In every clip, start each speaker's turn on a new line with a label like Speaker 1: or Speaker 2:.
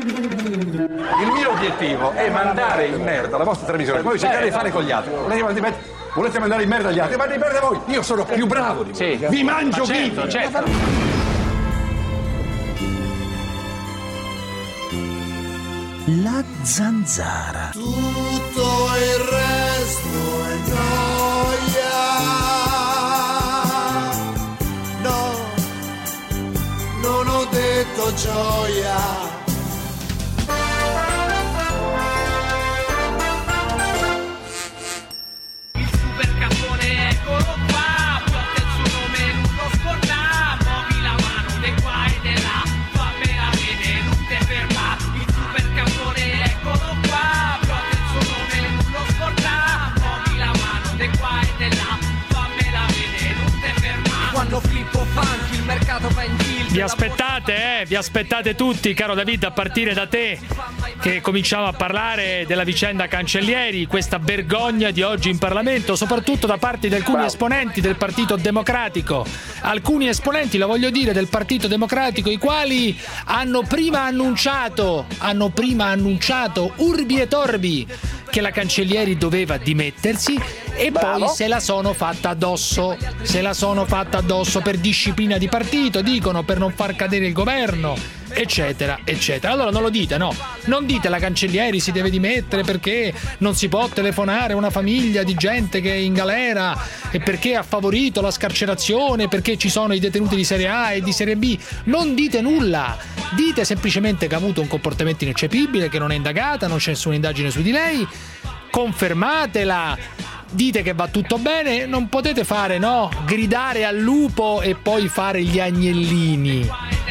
Speaker 1: Il mio obiettivo è mandare in merda la vostra televisione, voi cercate di fare con gli altri. Volete mandare in merda gli altri? Mandate in merda voi! Io sono più bravo di voi! Vi mangio vivi!
Speaker 2: Certo.
Speaker 3: La zanzara.
Speaker 4: Tutto il resto è noia. No, non ho detto gioia.
Speaker 5: Il super cappone, eccolo qua, porta il suo nome, non lo scorda, muovi la mano di qua e di là, fammela vedere, non te ferma. Il super cappone, eccolo qua, porta il suo nome, non lo scorda, muovi la mano di qua e di là, fammela vedere, non te ferma. Quando Filippo Fanchi il mercato va in tilt.
Speaker 2: Vi aspettate tutti, caro David, a partire da te, che cominciamo a parlare della vicenda Cancellieri, questa vergogna di oggi in Parlamento, soprattutto da parte di alcuni esponenti del Partito Democratico. Alcuni esponenti, lo voglio dire, del Partito Democratico, i quali hanno prima annunciato urbi e torbi che la Cancellieri doveva dimettersi e poi se la sono fatta addosso per disciplina di partito, dicono, per non far cadere il governo, eccetera eccetera. Allora non lo dite, no, non dite la Cancellieri si deve dimettere perché non si può telefonare a una famiglia di gente che è in galera e perché ha favorito la scarcerazione, perché ci sono i detenuti di serie A e di serie B. Non dite nulla, dite semplicemente che ha avuto un comportamento ineccepibile, che non è indagata, non c'è nessuna indagine su di lei, confermatela, dite che va tutto bene. Non potete fare, no, gridare al lupo e poi fare gli agnellini.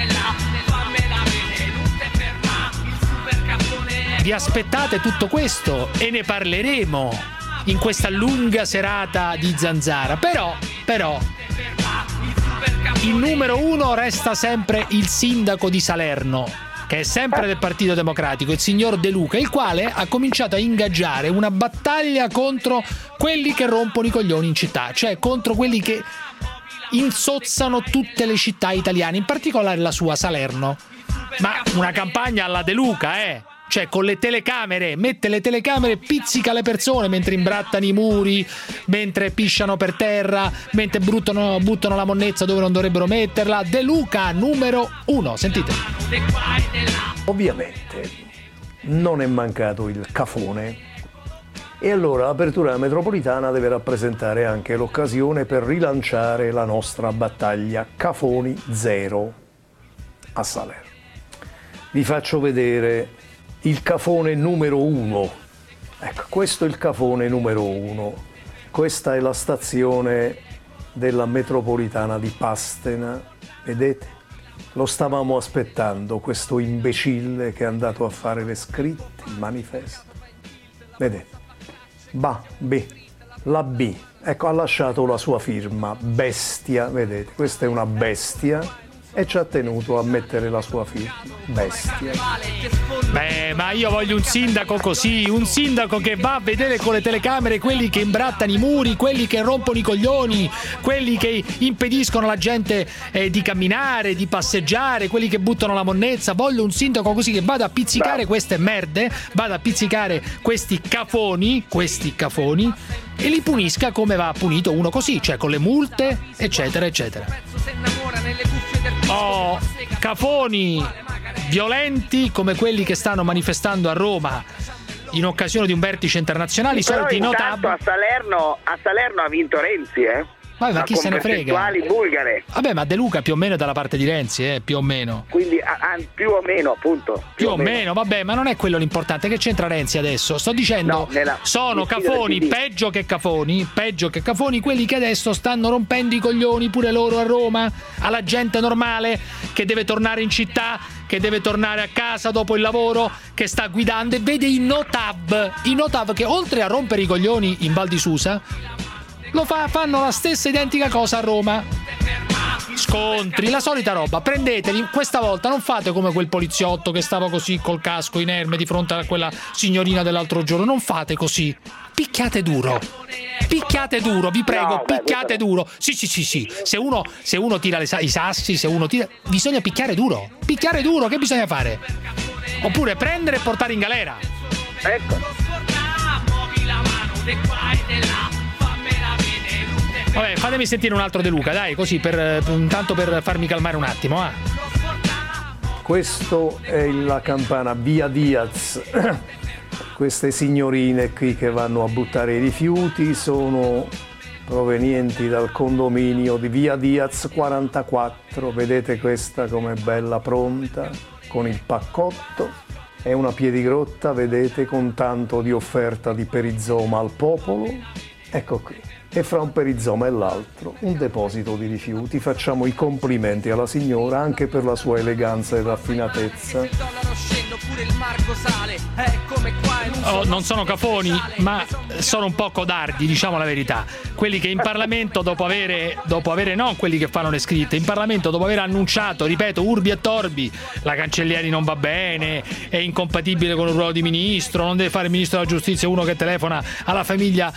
Speaker 2: Vi aspettate tutto questo e ne parleremo in questa lunga serata di Zanzara. Però il numero uno resta sempre il sindaco di Salerno, che è sempre del Partito Democratico, il signor De Luca, il quale ha cominciato a ingaggiare una battaglia contro quelli che rompono i coglioni in città, cioè contro quelli che insozzano tutte le città italiane, in particolare la sua Salerno. Ma una campagna alla De Luca, cioè con le telecamere, mette le telecamere, pizzica le persone mentre imbrattano i muri, mentre pisciano per terra, mentre buttano la monnezza dove non dovrebbero metterla. De Luca numero uno, sentite.
Speaker 6: Ovviamente non è mancato il cafone e allora l'apertura della metropolitana deve rappresentare anche l'occasione per rilanciare la nostra battaglia Cafoni Zero a Salerno. Vi faccio vedere il cafone numero uno. Ecco, questo è il cafone numero uno. Questa è la stazione della metropolitana di Pastena. Vedete? Lo stavamo aspettando, questo imbecille che è andato a fare le scritte, il manifesto. Vedete? La B. Ecco, ha lasciato la sua firma. Bestia, vedete? Questa è una bestia. E ci ha tenuto a mettere la sua firma. Bestia.
Speaker 2: Beh, ma io voglio un sindaco così, un sindaco che va a vedere con le telecamere quelli che imbrattano i muri, quelli che rompono i coglioni, quelli che impediscono alla gente di camminare, di passeggiare, quelli che buttano la monnezza. Voglio un sindaco così che vada a pizzicare queste merde, vada a pizzicare questi cafoni e li punisca come va punito uno così, cioè con le multe, eccetera eccetera. Cafoni violenti come quelli che stanno manifestando a Roma in occasione di un vertice internazionale, i soliti notab.
Speaker 7: A Salerno ha vinto Renzi,
Speaker 2: Vabbè, ma chi se ne frega?
Speaker 7: Bulgare.
Speaker 2: Vabbè, ma De Luca più o meno è dalla parte di Renzi, più o meno.
Speaker 7: Quindi più o meno, appunto.
Speaker 2: Più o meno, vabbè, ma non è quello l'importante. Che c'entra Renzi adesso? Sto dicendo, sono cafoni, peggio che cafoni, quelli che adesso stanno rompendo i coglioni pure loro a Roma, alla gente normale che deve tornare in città, che deve tornare a casa dopo il lavoro, che sta guidando e vede i notab che oltre a rompere i coglioni in Val di Susa fanno la stessa identica cosa a Roma. Scontri, la solita roba. Prendeteli, questa volta non fate come quel poliziotto che stava così col casco inerme di fronte a quella signorina dell'altro giorno. Non fate così. Picchiate duro, vi prego, picchiate duro. Sì. Se uno tira i sassi, bisogna picchiare duro. Che bisogna fare? oppure prendere e portare in galera.
Speaker 7: Ecco.
Speaker 2: Vabbè, fatemi sentire un altro De Luca, dai, così intanto per farmi calmare un attimo.
Speaker 6: Questo è la campana Via Diaz. Queste signorine qui che vanno a buttare i rifiuti sono provenienti dal condominio di Via Diaz 44. Vedete questa com'è bella pronta con il paccotto. È una piedigrotta, vedete, con tanto di offerta di perizoma al popolo. Ecco qui. E fra un perizoma e l'altro un deposito di rifiuti. Facciamo i complimenti alla signora anche per la sua eleganza e raffinatezza.
Speaker 2: Non sono cafoni, ma sono un po' codardi, diciamo la verità. Quelli che in Parlamento, dopo avere non quelli che fanno le scritte, in Parlamento dopo aver annunciato, ripeto, urbi e torbi, la Cancellieri non va bene, è incompatibile con il ruolo di ministro, non deve fare il ministro della giustizia uno che telefona alla famiglia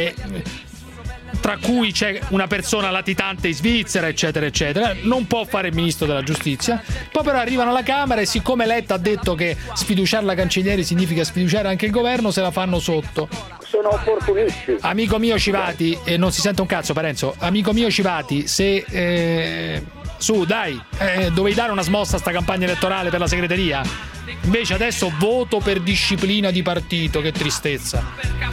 Speaker 2: tra cui c'è una persona latitante in Svizzera, eccetera, eccetera. Non può fare il ministro della giustizia. Poi però arrivano alla Camera e siccome Letta ha detto che sfiduciare la Cancellieri significa sfiduciare anche il governo, se la fanno sotto.
Speaker 7: Sono opportunisti.
Speaker 2: Amico mio Civati, non si sente un cazzo Parenzo, amico mio Civati, se su dai, dovevi dare una smossa a sta campagna elettorale per la segreteria, invece adesso voto per disciplina di partito, che tristezza.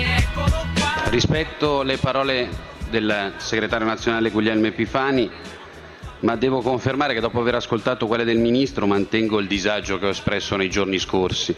Speaker 8: Rispetto le parole del segretario nazionale Guglielmo Epifani, ma devo confermare che dopo aver ascoltato quelle del ministro mantengo il disagio che ho espresso nei giorni scorsi.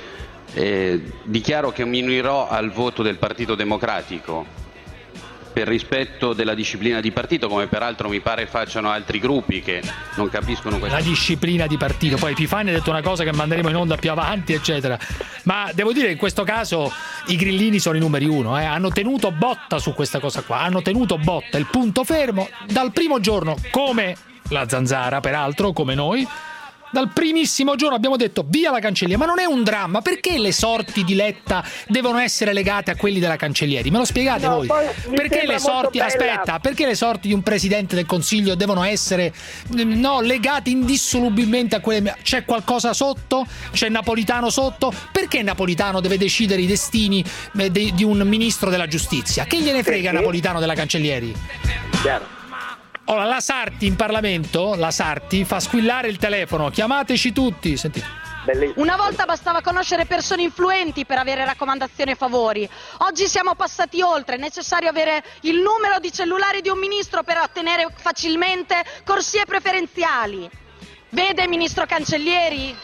Speaker 8: Dichiaro che mi unirò al voto del Partito Democratico per rispetto della disciplina di partito, come peraltro mi pare facciano altri gruppi che non capiscono questa.
Speaker 2: La disciplina di partito, poi Epifani ha detto una cosa che manderemo in onda più avanti, eccetera. Ma devo dire che in questo caso i grillini sono i numeri uno, hanno tenuto botta su questa cosa qua, hanno tenuto botta, il punto fermo dal primo giorno, come la Zanzara peraltro, come noi. Dal primissimo giorno abbiamo detto via la Cancellieri, ma non è un dramma, perché le sorti di Letta devono essere legate a quelli della Cancellieri? Me lo spiegate voi? Perché le sorti, perché le sorti di un Presidente del Consiglio devono essere legate indissolubilmente a quelle? C'è qualcosa sotto? C'è Napolitano sotto? Perché Napolitano deve decidere i destini di un ministro della giustizia? Che gliene frega Napolitano della Cancellieri?
Speaker 7: Chiaro.
Speaker 2: Ora, la Sarti in Parlamento, la Sarti fa squillare il telefono, chiamateci tutti, sentite.
Speaker 7: Bellissimo.
Speaker 9: Una volta bastava conoscere persone influenti per avere raccomandazioni e favori. Oggi siamo passati oltre, è necessario avere il numero di cellulare di un ministro per ottenere facilmente corsie preferenziali. Vede, ministro Cancellieri?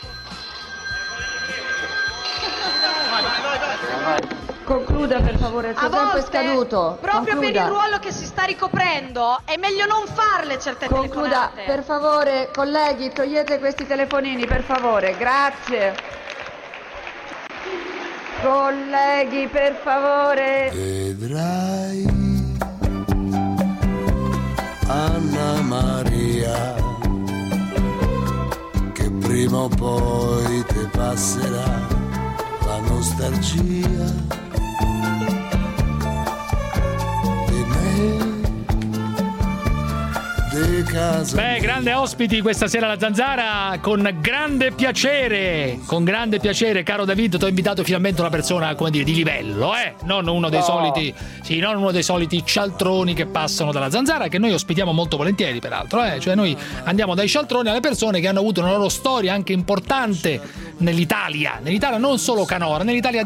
Speaker 10: Concluda per favore, il suo tempo è scaduto.
Speaker 9: Proprio per il ruolo che si sta ricoprendo è meglio non farle certe
Speaker 10: telefonate. Concluda, per favore, colleghi, togliete questi telefonini, per favore, grazie. Colleghi, per favore.
Speaker 4: Vedrai, Anna Maria, che prima o poi ti passerà la nostalgia.
Speaker 2: Beh, grande ospiti questa sera alla Zanzara, con grande piacere, caro David, ti ho invitato finalmente una persona, come dire, di livello, non uno dei soliti, non uno dei soliti cialtroni che passano dalla Zanzara, che noi ospitiamo molto volentieri peraltro, cioè noi andiamo dai cialtroni alle persone che hanno avuto una loro storia anche importante nell'Italia, non solo canora, nell'Italia.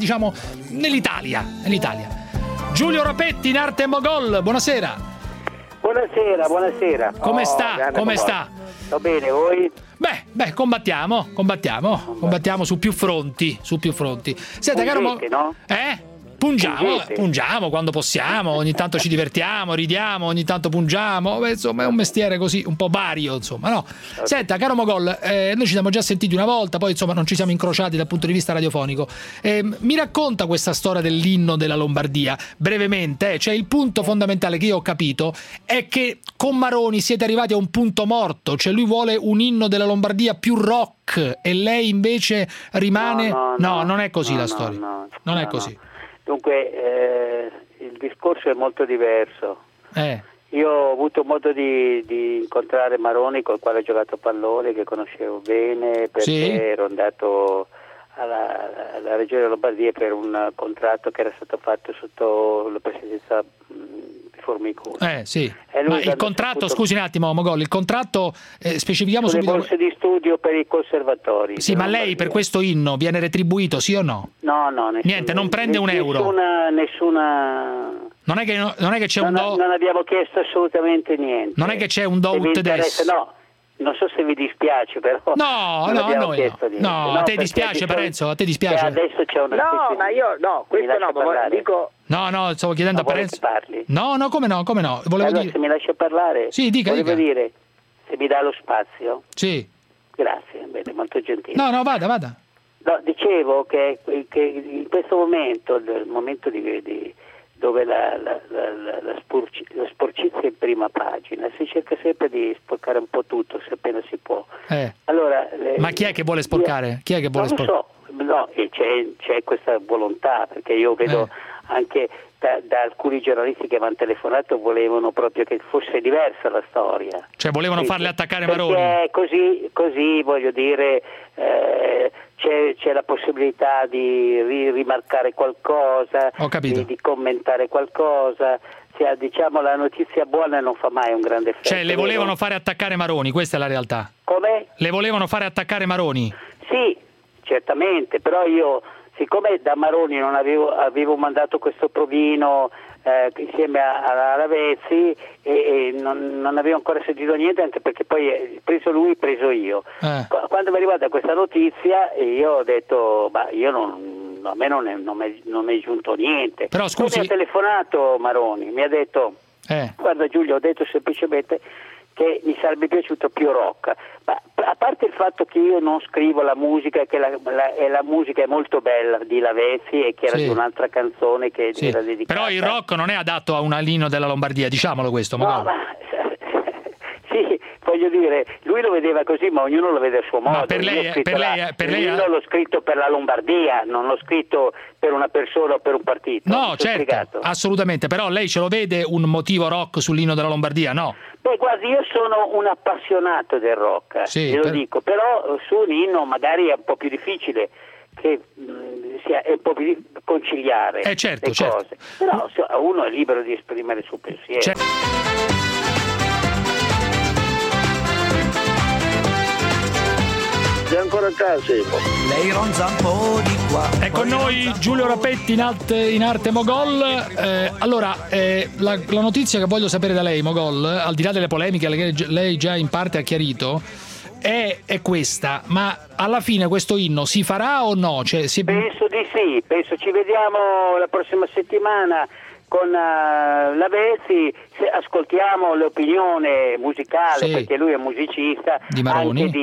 Speaker 2: Giulio Rapetti in arte Mogol, buonasera.
Speaker 7: Buonasera.
Speaker 2: Come sta?
Speaker 7: Sto bene, voi?
Speaker 2: Beh, combattiamo su più fronti. Senta, caro
Speaker 7: no?
Speaker 2: Pungiamo quando possiamo, ogni tanto ci divertiamo, ridiamo, ogni tanto pungiamo, insomma è un mestiere così un po' vario, insomma, no? Senta, caro Mogol, noi ci siamo già sentiti una volta, poi insomma non ci siamo incrociati dal punto di vista radiofonico. Mi racconta questa storia dell'inno della Lombardia, brevemente, cioè il punto fondamentale che io ho capito è che con Maroni siete arrivati a un punto morto, cioè lui vuole un inno della Lombardia più rock e lei invece rimane... No, non è così la storia, non è così.
Speaker 7: Dunque, il discorso è molto diverso. Io ho avuto modo di incontrare Maroni, col quale ho giocato a pallone, che conoscevo bene, perché ero andato alla Regione Lombardia per un contratto che era stato fatto sotto la presidenza Formigoni.
Speaker 2: Sì. Ma il contratto, scusi un attimo Mogol, il contratto specifichiamo subito.
Speaker 7: Le borse di studio per i conservatori.
Speaker 2: Sì, ma lei per questo inno viene retribuito, sì o no?
Speaker 7: No,
Speaker 2: niente, non prende un euro.
Speaker 7: Nessuna.
Speaker 2: Non è che c'è
Speaker 7: non abbiamo chiesto assolutamente niente.
Speaker 2: Non è che c'è un do ut des.
Speaker 7: No. Non so se vi dispiace, però.
Speaker 2: No, a te dispiace, Parenzo? A te dispiace?
Speaker 7: Adesso c'è una.
Speaker 11: No, ma io questo no, ma dico.
Speaker 2: No, stavo chiedendo a Parenzo. No, come no? Volevo
Speaker 7: allora,
Speaker 2: dire.
Speaker 7: se mi lascia parlare.
Speaker 2: Sì, dica.
Speaker 7: Volevo dire, se mi dà lo spazio.
Speaker 2: Sì.
Speaker 7: Grazie, bene, molto gentile.
Speaker 2: No, vada.
Speaker 7: No, dicevo che in questo momento, il momento dove la sporcizia è in prima pagina, si cerca sempre di sporcare un po' tutto, se appena si può. Allora,
Speaker 2: ma chi è che vuole sporcare?
Speaker 7: Non lo so, no, c'è questa volontà, perché io vedo anche da alcuni giornalisti che mi hanno telefonato, volevano proprio che fosse diversa la storia.
Speaker 2: Cioè volevano farle attaccare Maroni?
Speaker 7: Così voglio dire, c'è la possibilità di rimarcare qualcosa, di commentare qualcosa. Diciamo, la notizia buona non fa mai un grande effetto.
Speaker 2: Cioè le volevano fare attaccare Maroni, questa è la realtà.
Speaker 7: Come?
Speaker 2: Le volevano fare attaccare Maroni?
Speaker 7: Sì, certamente, però io, siccome da Maroni non avevo mandato questo provino insieme a Lavezzi e non avevo ancora sentito niente, anche perché poi preso lui, preso io. Quando mi è arrivata questa notizia io ho detto, a me non è giunto niente.
Speaker 2: Però scusi,
Speaker 7: mi ha telefonato Maroni, mi ha detto guarda Giulio, ho detto semplicemente che mi sarebbe piaciuto più rock, ma a parte il fatto che io non scrivo la musica, che la musica è molto bella di Lavezzi e che era di un'altra canzone che era dedicata.
Speaker 2: Però il rock non è adatto a un inno della Lombardia, diciamolo questo.
Speaker 7: No, sì, voglio dire, lui lo vedeva così, ma ognuno lo vede a suo modo.
Speaker 2: Ma per lei
Speaker 7: l'ho scritto per la Lombardia, non l'ho scritto per una persona o per un partito.
Speaker 2: No, certo, assolutamente, però lei ce lo vede un motivo rock sull'inno della Lombardia, no?
Speaker 7: Beh, guardi, io sono un appassionato del rock, lo dico, però su un inno magari è un po' più difficile che è un po' più conciliare le cose. Però uno è libero di esprimere il suo pensiero.
Speaker 11: Sei ancora a casa?
Speaker 3: Lei ronza un po' di qua.
Speaker 2: È con noi Giulio Rapetti in arte Mogol. Allora, la notizia che voglio sapere da lei, Mogol, al di là delle polemiche che lei già in parte ha chiarito, è questa: ma alla fine questo inno si farà o no?
Speaker 7: Penso di sì, penso ci vediamo la prossima settimana con Lavezzi, ascoltiamo l'opinione musicale, perché lui è musicista,
Speaker 2: di Maroni.
Speaker 7: Anche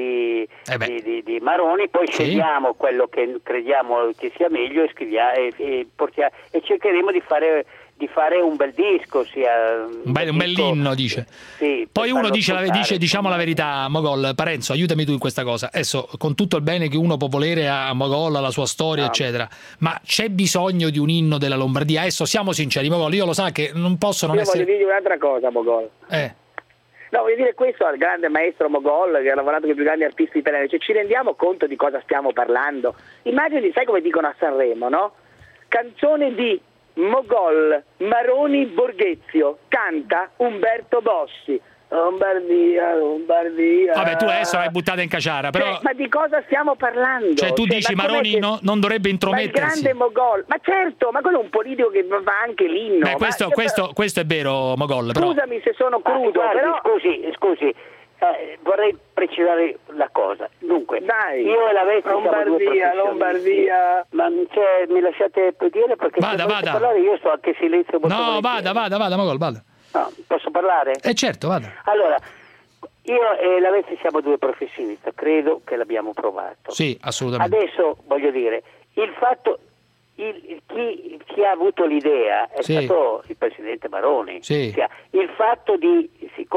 Speaker 7: di Maroni, poi scegliamo quello che crediamo che sia meglio e cercheremo di fare un bel disco, un
Speaker 2: bell'inno, dice.
Speaker 7: Sì,
Speaker 2: poi uno dice diciamo la verità, Mogol, Parenzo, aiutami tu in questa cosa. Adesso, con tutto il bene che uno può volere a Mogol, alla sua storia, eccetera, ma c'è bisogno di un inno della Lombardia? Adesso siamo sinceri, Mogol, io lo sa che non posso non essere...
Speaker 11: Io voglio dire un'altra cosa, Mogol. No, voglio dire questo al grande maestro Mogol, che ha lavorato con i più grandi artisti italiani, cioè ci rendiamo conto di cosa stiamo parlando? Immagini, sai come dicono a Sanremo, no? Canzone di Mogol, Maroni, Borghezio, canta Umberto Bossi. Lombardia.
Speaker 2: Vabbè, tu adesso l'hai buttata in caciara, però...
Speaker 11: ma di cosa stiamo parlando?
Speaker 2: Cioè tu dici Maroni non dovrebbe intromettersi?
Speaker 11: Ma il grande Mogol, ma certo, ma quello è un politico che fa anche l'inno.
Speaker 2: Questo è vero, Mogol, però...
Speaker 11: Scusami se sono crudo, però...
Speaker 7: Scusi, vorrei precisare la cosa. Dunque, io e Lavezzi Lombardia. Ma mi lasciate dire, perché
Speaker 2: vada.
Speaker 7: Parlare, io sto anche in silenzio.
Speaker 2: No, vada, Mogol, vada.
Speaker 7: No, posso parlare?
Speaker 2: Certo, vada.
Speaker 7: Allora, io e Lavezzi siamo due professionisti, credo che l'abbiamo provato.
Speaker 2: Sì, assolutamente.
Speaker 7: Adesso voglio dire, il fatto, chi ha avuto l'idea è stato il presidente Maroni.
Speaker 2: Sì.
Speaker 7: Il fatto siccome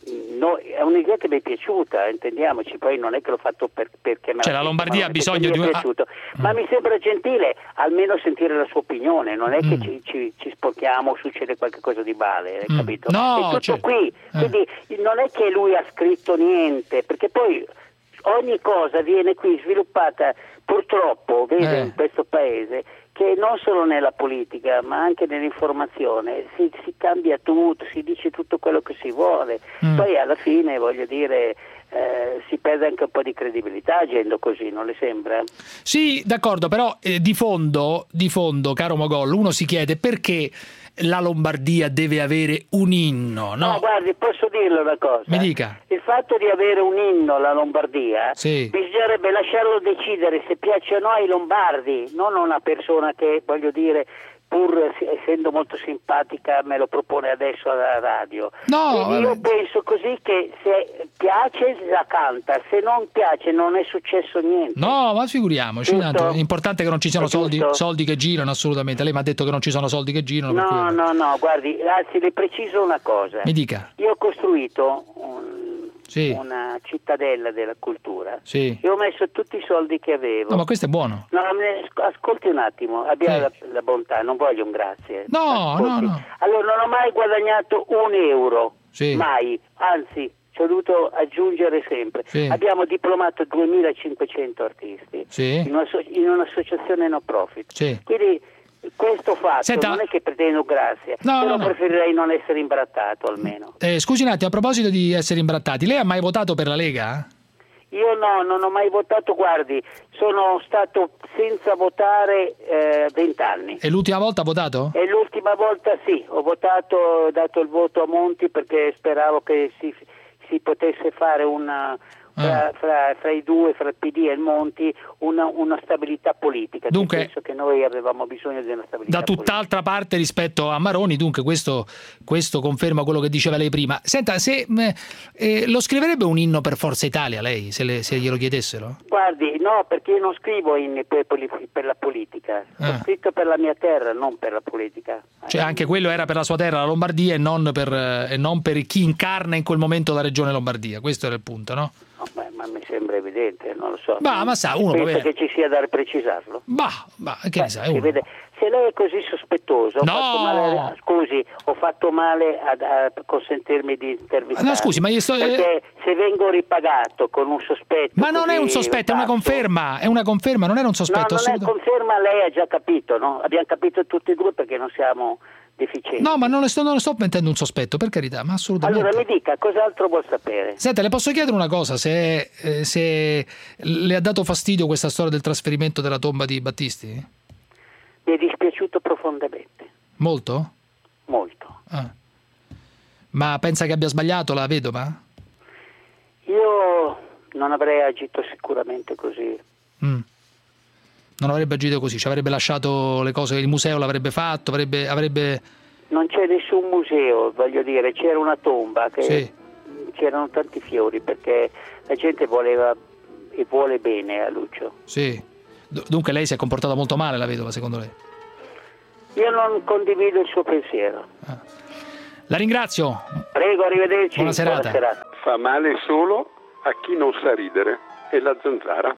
Speaker 7: No, è un'idea che mi è piaciuta, intendiamoci, poi non è che l'ho fatto perché
Speaker 2: la Lombardia ha bisogno di
Speaker 7: ma mi sembra gentile almeno sentire la sua opinione, non è che ci sporchiamo, succede qualcosa di male, capito?
Speaker 2: No,
Speaker 7: è tutto qui, quindi non è che lui ha scritto niente, perché poi ogni cosa viene qui sviluppata, purtroppo, vede, in questo paese, che non solo nella politica ma anche nell'informazione si cambia tutto, si dice tutto quello che si vuole, poi alla fine, voglio dire, si perde anche un po' di credibilità agendo così, non le sembra?
Speaker 2: Sì, d'accordo, però di fondo, caro Mogol, uno si chiede perché la Lombardia deve avere un inno, no?
Speaker 7: No, guardi, posso dirle una cosa?
Speaker 2: Mi dica.
Speaker 7: Il fatto di avere un inno alla Lombardia, bisognerebbe lasciarlo decidere se piace o no ai lombardi, non a una persona che, voglio dire, pur essendo molto simpatica me lo propone adesso alla radio.
Speaker 2: No,
Speaker 7: io penso così, che se piace la canta, se non piace non è successo niente.
Speaker 2: No, ma figuriamoci, tanto, è importante che non ci siano soldi che girano, assolutamente. Lei mi ha detto che non ci sono soldi che girano.
Speaker 7: No, guardi, anzi le preciso una cosa.
Speaker 2: Mi dica.
Speaker 7: Io ho costruito una cittadella della cultura e ho messo tutti i soldi che avevo.
Speaker 2: No, ma questo è buono.
Speaker 7: No, ascolti un attimo, abbia la bontà, non voglio un grazie.
Speaker 2: No.
Speaker 7: Allora, non ho mai guadagnato un euro, mai, anzi ci ho dovuto aggiungere sempre. Abbiamo diplomato 2500 artisti in un'associazione no profit. Quindi questo fatto non è che pretendo grazia, però preferirei non essere imbrattato almeno.
Speaker 2: Scusi un attimo, a proposito di essere imbrattati, lei ha mai votato per la Lega?
Speaker 7: Io no, non ho mai votato, guardi, sono stato senza votare 20 anni.
Speaker 2: E l'ultima volta ha votato?
Speaker 7: E l'ultima volta sì, ho votato, ho dato il voto a Monti perché speravo che si potesse fare una... Fra i due, fra il PD e il Monti, una stabilità politica.
Speaker 2: Dunque,
Speaker 7: penso che noi avevamo bisogno di una stabilità
Speaker 2: da tutt'altra parte rispetto a Maroni, dunque questo conferma quello che diceva lei prima. Senta, se lo scriverebbe un inno per Forza Italia lei, se glielo chiedessero?
Speaker 7: Guardi, no, perché io non scrivo inni per la politica, ho scritto per la mia terra, non per la politica.
Speaker 2: Cioè anche quello era per la sua terra, la Lombardia, e non per chi incarna in quel momento la regione Lombardia, questo era il punto, no?
Speaker 7: Ma mi sembra evidente, non lo so.
Speaker 2: Ma sa, uno
Speaker 7: pensa che ci sia da precisarlo?
Speaker 2: Che ne sai,
Speaker 7: se lei è così sospettoso, ho fatto male a consentirmi di intervistare.
Speaker 2: No, scusi, ma
Speaker 7: perché se vengo ripagato con un sospetto.
Speaker 2: Ma non è un sospetto, è una conferma, non era un sospetto.
Speaker 7: No, non è conferma, lei ha già capito, no? Abbiamo capito tutti e due perché non siamo deficienti.
Speaker 2: No, ma non le sto mettendo un sospetto, per carità, ma assolutamente.
Speaker 7: Allora mi dica, cos'altro vuol sapere?
Speaker 2: Senta, le posso chiedere una cosa, se le ha dato fastidio questa storia del trasferimento della tomba di Battisti?
Speaker 7: Mi è dispiaciuto profondamente.
Speaker 2: Molto?
Speaker 7: Molto.
Speaker 2: Ma pensa che abbia sbagliato la vedova?
Speaker 7: Io non avrei agito sicuramente così.
Speaker 2: Non avrebbe agito così, ci avrebbe lasciato le cose, il museo l'avrebbe fatto, avrebbe...
Speaker 7: Non c'è nessun museo, voglio dire, c'era una tomba, c'erano tanti fiori, perché la gente voleva e vuole bene a Lucio.
Speaker 2: Sì. Dunque lei si è comportata molto male, la vedova, secondo lei?
Speaker 7: Io non condivido il suo pensiero.
Speaker 2: La ringrazio.
Speaker 7: Prego, arrivederci.
Speaker 2: Buona serata.
Speaker 12: Fa male solo a chi non sa ridere. E la zanzara.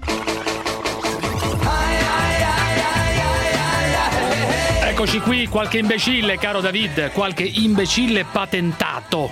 Speaker 2: Eccoci qui, qualche imbecille, caro David, qualche imbecille patentato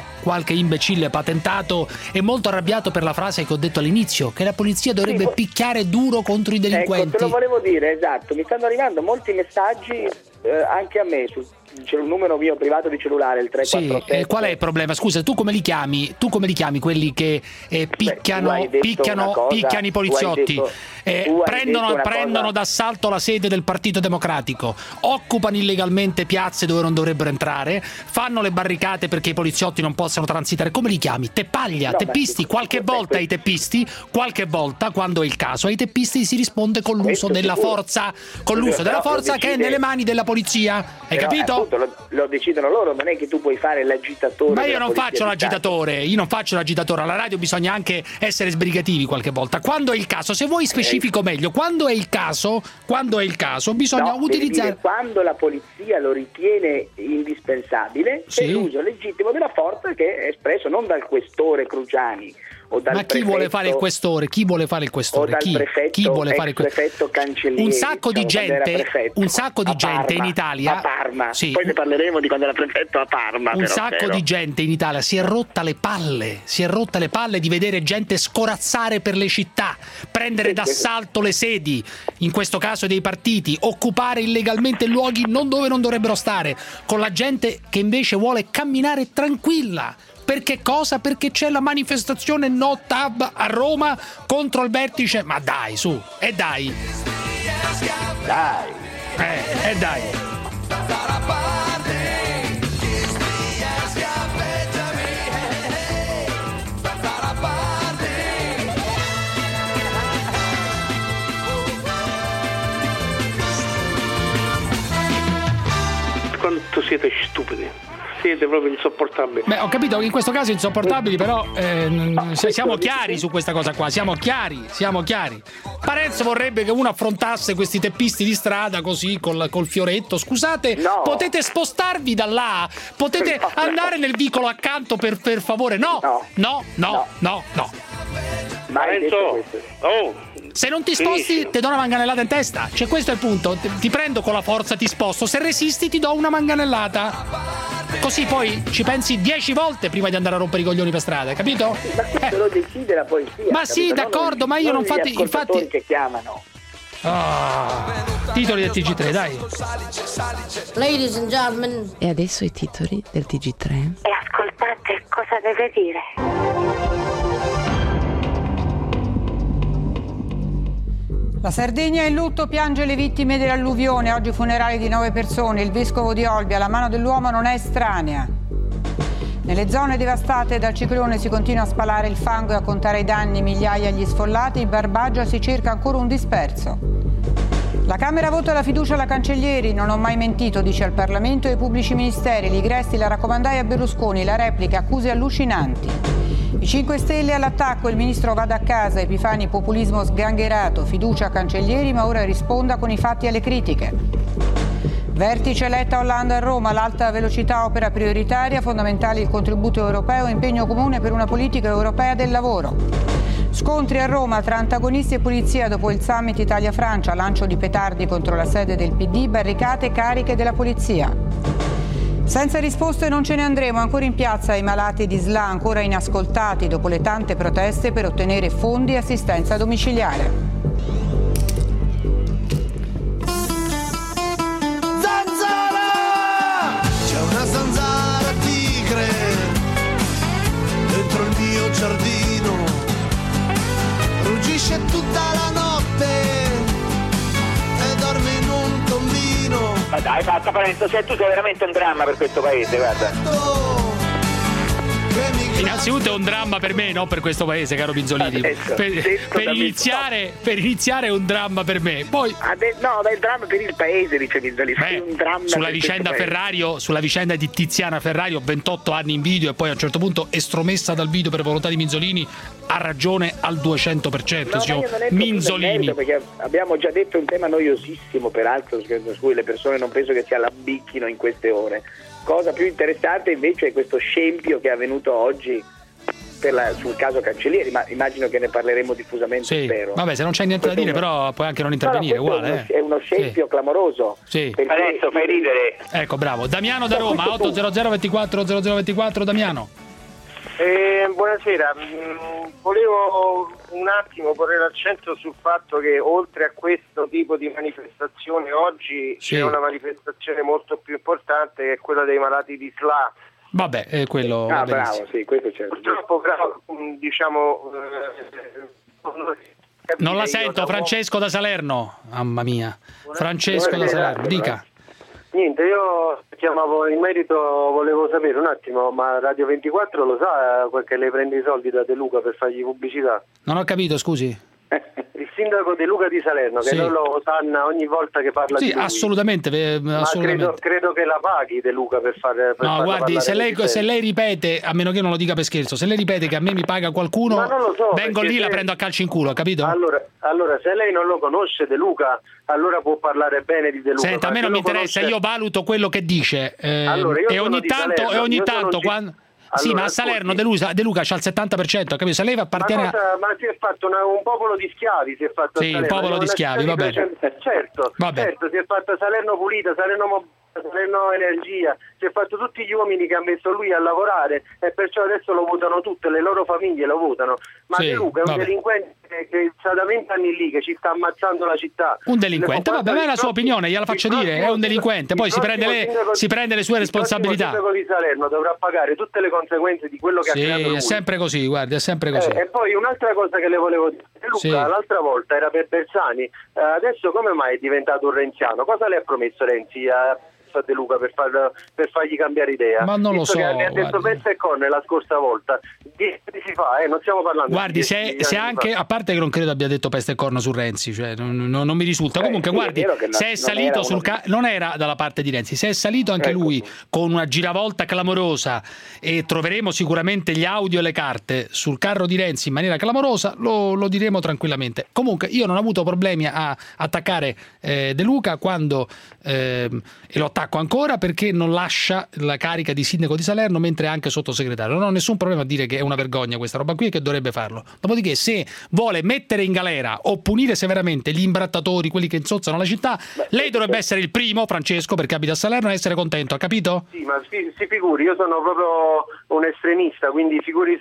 Speaker 2: e molto arrabbiato per la frase che ho detto all'inizio, che la polizia dovrebbe picchiare duro contro i delinquenti.
Speaker 11: Ecco, te lo volevo dire, esatto, mi stanno arrivando molti messaggi anche a me c'è un numero mio privato di cellulare, il 347.
Speaker 2: Sì, qual è il problema? Scusa, tu come li chiami quelli che picchiano i poliziotti? Prendono d'assalto la sede del Partito Democratico, occupano illegalmente piazze dove non dovrebbero entrare, fanno le barricate perché i poliziotti non possano transitare. Come li chiami? Teppaglia, teppisti. Qualche volta ai teppisti, qualche volta, quando è il caso, ai teppisti si risponde con l'uso della forza, che è nelle mani della polizia. Hai capito?
Speaker 11: Lo decidono loro, non è che tu puoi fare l'agitatore.
Speaker 2: Ma io non faccio l'agitatore, alla radio bisogna anche essere sbrigativi qualche volta, quando è il caso. Se vuoi specifico meglio. Quando è il caso bisogna utilizzare...
Speaker 11: Quando la polizia lo ritiene indispensabile, è l'uso legittimo della forza che è espresso non dal questore Cruciani o dal
Speaker 2: Ma chi vuole fare il questore? Chi vuole fare il questore? Chi vuole fare il
Speaker 11: prefetto Cancellieri?
Speaker 2: Un sacco di gente in Italia...
Speaker 11: A Parma.
Speaker 2: Sì.
Speaker 11: Poi ne parleremo di quando era prefetto a Parma.
Speaker 2: Un sacco di gente in Italia si è rotta le palle di vedere gente scorazzare per le città, prendere d'assalto le sedi, in questo caso dei partiti, occupare illegalmente luoghi dove non dovrebbero stare, con la gente che invece vuole camminare tranquilla. Perché cosa? Perché c'è la manifestazione No Tab a Roma contro il vertice. Ma dai, su, dai. Dai.
Speaker 13: Quanto siete stupidi. Siete proprio insopportabili.
Speaker 2: Beh, ho capito che in questo caso insopportabili, però siamo chiari su questa cosa qua, siamo chiari. Parenzo vorrebbe che uno affrontasse questi teppisti di strada così col fioretto. Scusate, potete spostarvi da là? Potete andare nel vicolo accanto per favore? No.
Speaker 13: Parenzo,
Speaker 2: se non ti sposti ti do una manganellata in testa. Cioè, questo è il punto. Ti prendo con la forza, ti sposto. Se resisti ti do una manganellata. Così poi ci pensi 10 volte prima di andare a rompere i coglioni per strada, capito?
Speaker 11: Ma questo lo decide la polizia.
Speaker 2: Ma capito? Sì, d'accordo, ma io non
Speaker 11: fatti. Infatti che chiamano.
Speaker 2: Titoli del TG3, dai.
Speaker 14: Ladies and gentlemen. E adesso i titoli del TG3.
Speaker 15: E ascoltate cosa deve dire.
Speaker 16: La Sardegna è in lutto, piange le vittime dell'alluvione. Oggi funerali di 9 persone. Il vescovo di Olbia, la mano dell'uomo non è estranea. Nelle zone devastate dal ciclone si continua a spalare il fango e a contare i danni, migliaia gli sfollati. In Barbagia si cerca ancora un disperso. La Camera vota la fiducia alla Cancellieri. Non ho mai mentito, dice al Parlamento e ai pubblici ministeri. Ligresti la raccomandai a Berlusconi, la replica, accuse allucinanti. I 5 Stelle all'attacco, il ministro vada a casa, Epifani populismo sgangherato, fiducia a Cancellieri ma ora risponda con i fatti alle critiche. Vertice Letta Hollande a Roma, l'alta velocità opera prioritaria, fondamentale il contributo europeo, impegno comune per una politica europea del lavoro. Scontri a Roma tra antagonisti e polizia dopo il summit Italia-Francia, lancio di petardi contro la sede del PD, barricate cariche della polizia. Senza risposte non ce ne andremo, ancora in piazza i malati di SLA, ancora inascoltati dopo le tante proteste per ottenere fondi e assistenza domiciliare.
Speaker 4: Zanzara! C'è una zanzara tigre dentro il mio giardino, ruggisce tutta la notte e dorme in un tombino.
Speaker 11: Ma dai, basta Parenzo, cioè tu sei veramente un dramma per questo paese, guarda.
Speaker 2: Innanzitutto è un dramma per me, non per questo paese, caro Pinzolini. Per iniziare è un dramma per me. Poi
Speaker 11: no, è il dramma per il paese, dice Pinzolini. Un dramma
Speaker 2: sulla vicenda Ferrario, sulla vicenda di Tiziana Ferrario, 28 anni in video e poi a un certo punto estromessa dal video per volontà di Minzolini, ha ragione al 200%, signor Minzolini.
Speaker 11: Perché abbiamo già detto un tema noiosissimo, peraltro, su cui le persone non penso che si allambicchino in queste ore. Cosa più interessante invece è questo scempio che è avvenuto oggi sul caso Cancellieri, ma immagino che ne parleremo diffusamente,
Speaker 2: sì,
Speaker 11: spero.
Speaker 2: Vabbè, se non c'è niente da dire, però puoi anche non intervenire, uguale.
Speaker 11: È uno scempio clamoroso.
Speaker 2: Sì.
Speaker 11: Adesso fai ridere.
Speaker 2: Ecco, bravo. Damiano da Roma, 800 24 0024, Damiano.
Speaker 17: Buonasera, volevo un attimo porre l'accento sul fatto che oltre a questo tipo di manifestazione oggi c'è una manifestazione molto più importante che è quella dei malati di SLA.
Speaker 2: Vabbè, quello
Speaker 11: bravo, sì, questo c'è.
Speaker 17: Purtroppo però, diciamo
Speaker 2: non la sento, Francesco da Salerno. Mamma mia. Francesco da Salerno, dica.
Speaker 17: Niente, io chiamavo in merito, volevo sapere un attimo, ma Radio 24 lo sa che lei prende i soldi da De Luca per fargli pubblicità?
Speaker 2: Non ho capito, scusi.
Speaker 17: Il sindaco De Luca di Salerno, che non lo sanno ogni volta che parla di lui.
Speaker 2: Assolutamente.
Speaker 17: Credo che la paghi De Luca per fare.
Speaker 2: No, guardi, se lei ripete, a meno che non lo dica per scherzo, se lei ripete che a me mi paga qualcuno, vengo lì e la prendo a calci in culo, capito?
Speaker 17: Allora, se lei non lo conosce De Luca, allora può parlare bene di De Luca.
Speaker 2: Senta, a me non mi interessa, io valuto quello che dice e ogni tanto quando... Sì, ma a Salerno De Luca c'ha il 70%, capito? Se lei appartiene
Speaker 17: ma si è fatto un popolo di schiavi, si è fatto a Salerno.
Speaker 2: Un popolo di schiavi, va bene.
Speaker 17: Certo, si è fatto Salerno pulita, Salerno Energia, si è fatto tutti gli uomini che ha messo lui a lavorare e perciò adesso lo votano tutte, le loro famiglie lo votano. Ma De Luca è un delinquente che sta da 20 anni lì, che ci sta ammazzando la città.
Speaker 2: Un delinquente, vabbè, ma è la sua opinione, gliela faccio dire, è un delinquente, poi si prende le sue responsabilità.
Speaker 17: Il sindaco di Salerno dovrà pagare tutte le conseguenze di quello che ha creato lui.
Speaker 2: È sempre così, guardi, è sempre così.
Speaker 17: E poi un'altra cosa che le volevo dire, Luca l'altra volta era per Bersani, adesso come mai è diventato un renziano? Cosa le ha promesso Renzi a De Luca per fargli cambiare idea?
Speaker 2: Ma non lo so.
Speaker 17: Mi ha detto pezza e corne la scorsa volta. 10 anni si fa, non stiamo parlando.
Speaker 2: Guardi, se anche, a parte che non credo abbia detto peste e corna su Renzi, cioè non mi risulta. Comunque, guardi, se è salito non era dalla parte di Renzi, se è salito anche lui con una giravolta clamorosa, e troveremo sicuramente gli audio e le carte sul carro di Renzi in maniera clamorosa, lo diremo tranquillamente. Comunque, io non ho avuto problemi a attaccare De Luca quando e lo attacco ancora perché non lascia la carica di sindaco di Salerno mentre è anche sottosegretario. Non ho nessun problema a dire che è una vergogna questa roba qui e che dovrebbe farlo. Dopodiché, se vuole mettere in galera o punire severamente gli imbrattatori, quelli che insozzano la città, lei dovrebbe essere il primo, Francesco, perché abita a Salerno, e essere contento, ha capito?
Speaker 17: Sì, ma si figuri, io sono proprio un estremista, quindi si figuri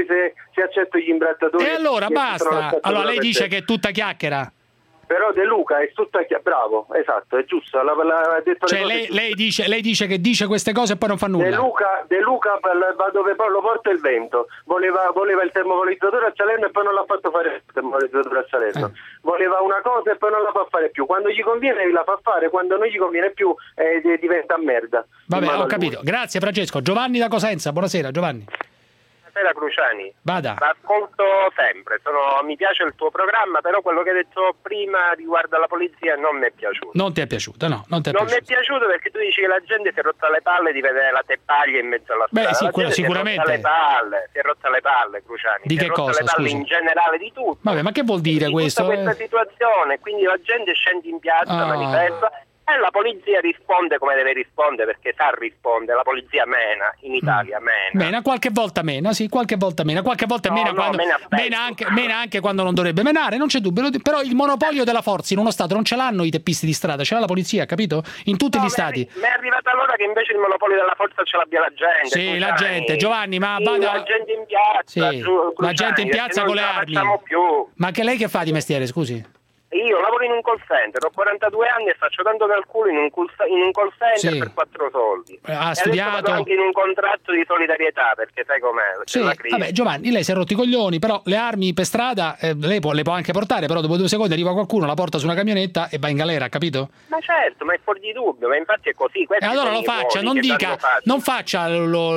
Speaker 17: se accetto gli imbrattatori.
Speaker 2: E allora basta. Allora lei dice che è tutta chiacchiera.
Speaker 17: Però De Luca è tutta bravo, esatto, è giusto. L'ha detto,
Speaker 2: cioè lei dice che dice queste cose e poi non fa nulla.
Speaker 17: De Luca va dove poi lo porta il vento. Voleva il termovalorizzatore a Salerno e poi non l'ha fatto fare il termovalorizzatore a Salerno. Voleva una cosa e poi non la fa fare più. Quando gli conviene la fa fare, quando non gli conviene più diventa merda.
Speaker 2: Vabbè, ho capito. Grazie Francesco. Giovanni da Cosenza, buonasera Giovanni.
Speaker 18: Buonasera Cruciani.
Speaker 2: Vada.
Speaker 18: L'ascolto sempre, mi piace il tuo programma, però quello che hai detto prima riguardo alla polizia non mi è piaciuto.
Speaker 2: Non ti è piaciuto, no? Non
Speaker 18: mi è piaciuto perché tu dici che la gente si è rotta le palle di vedere la teppaglia in mezzo alla strada.
Speaker 2: Beh, sì, quello sicuramente.
Speaker 18: Si è rotta le palle, Cruciani.
Speaker 2: Di che cosa?
Speaker 18: Le palle in generale di tutto.
Speaker 2: Vabbè, ma che vuol dire questo?
Speaker 18: Questa situazione, quindi la gente scende in piazza, manifesta. E la polizia risponde come deve rispondere, perché sa rispondere. La polizia mena, in Italia
Speaker 2: mena qualche volta mena, sì, qualche volta mena anche quando non dovrebbe menare, non c'è dubbio. Però il monopolio della forza in uno stato non ce l'hanno i teppisti di strada, ce l'ha la polizia, capito? In tutti gli stati.
Speaker 18: Mi è arrivata l'ora che invece il monopolio della forza ce l'abbia la gente.
Speaker 2: Sì, la gente, Giovanni, ma vada.
Speaker 18: La gente in piazza,
Speaker 2: sì, la gente in piazza con le armi. Ma che lei che fa di mestiere, scusi?
Speaker 18: Io lavoro in un call center, ho 42 anni e faccio tanto nel culo in un call center per 4 soldi.
Speaker 2: Ha studiato
Speaker 18: vado anche in un contratto di solidarietà, perché sai com'è,
Speaker 2: sì, la crisi. Vabbè, Giovanni, lei si è rotto i coglioni, però le armi per strada lei le può anche portare, però dopo 2 secondi arriva qualcuno, la porta su una camionetta e va in galera, capito?
Speaker 18: Ma certo, ma è fuori di dubbio, ma infatti è così.
Speaker 2: E allora lo faccia, non dica, non faccia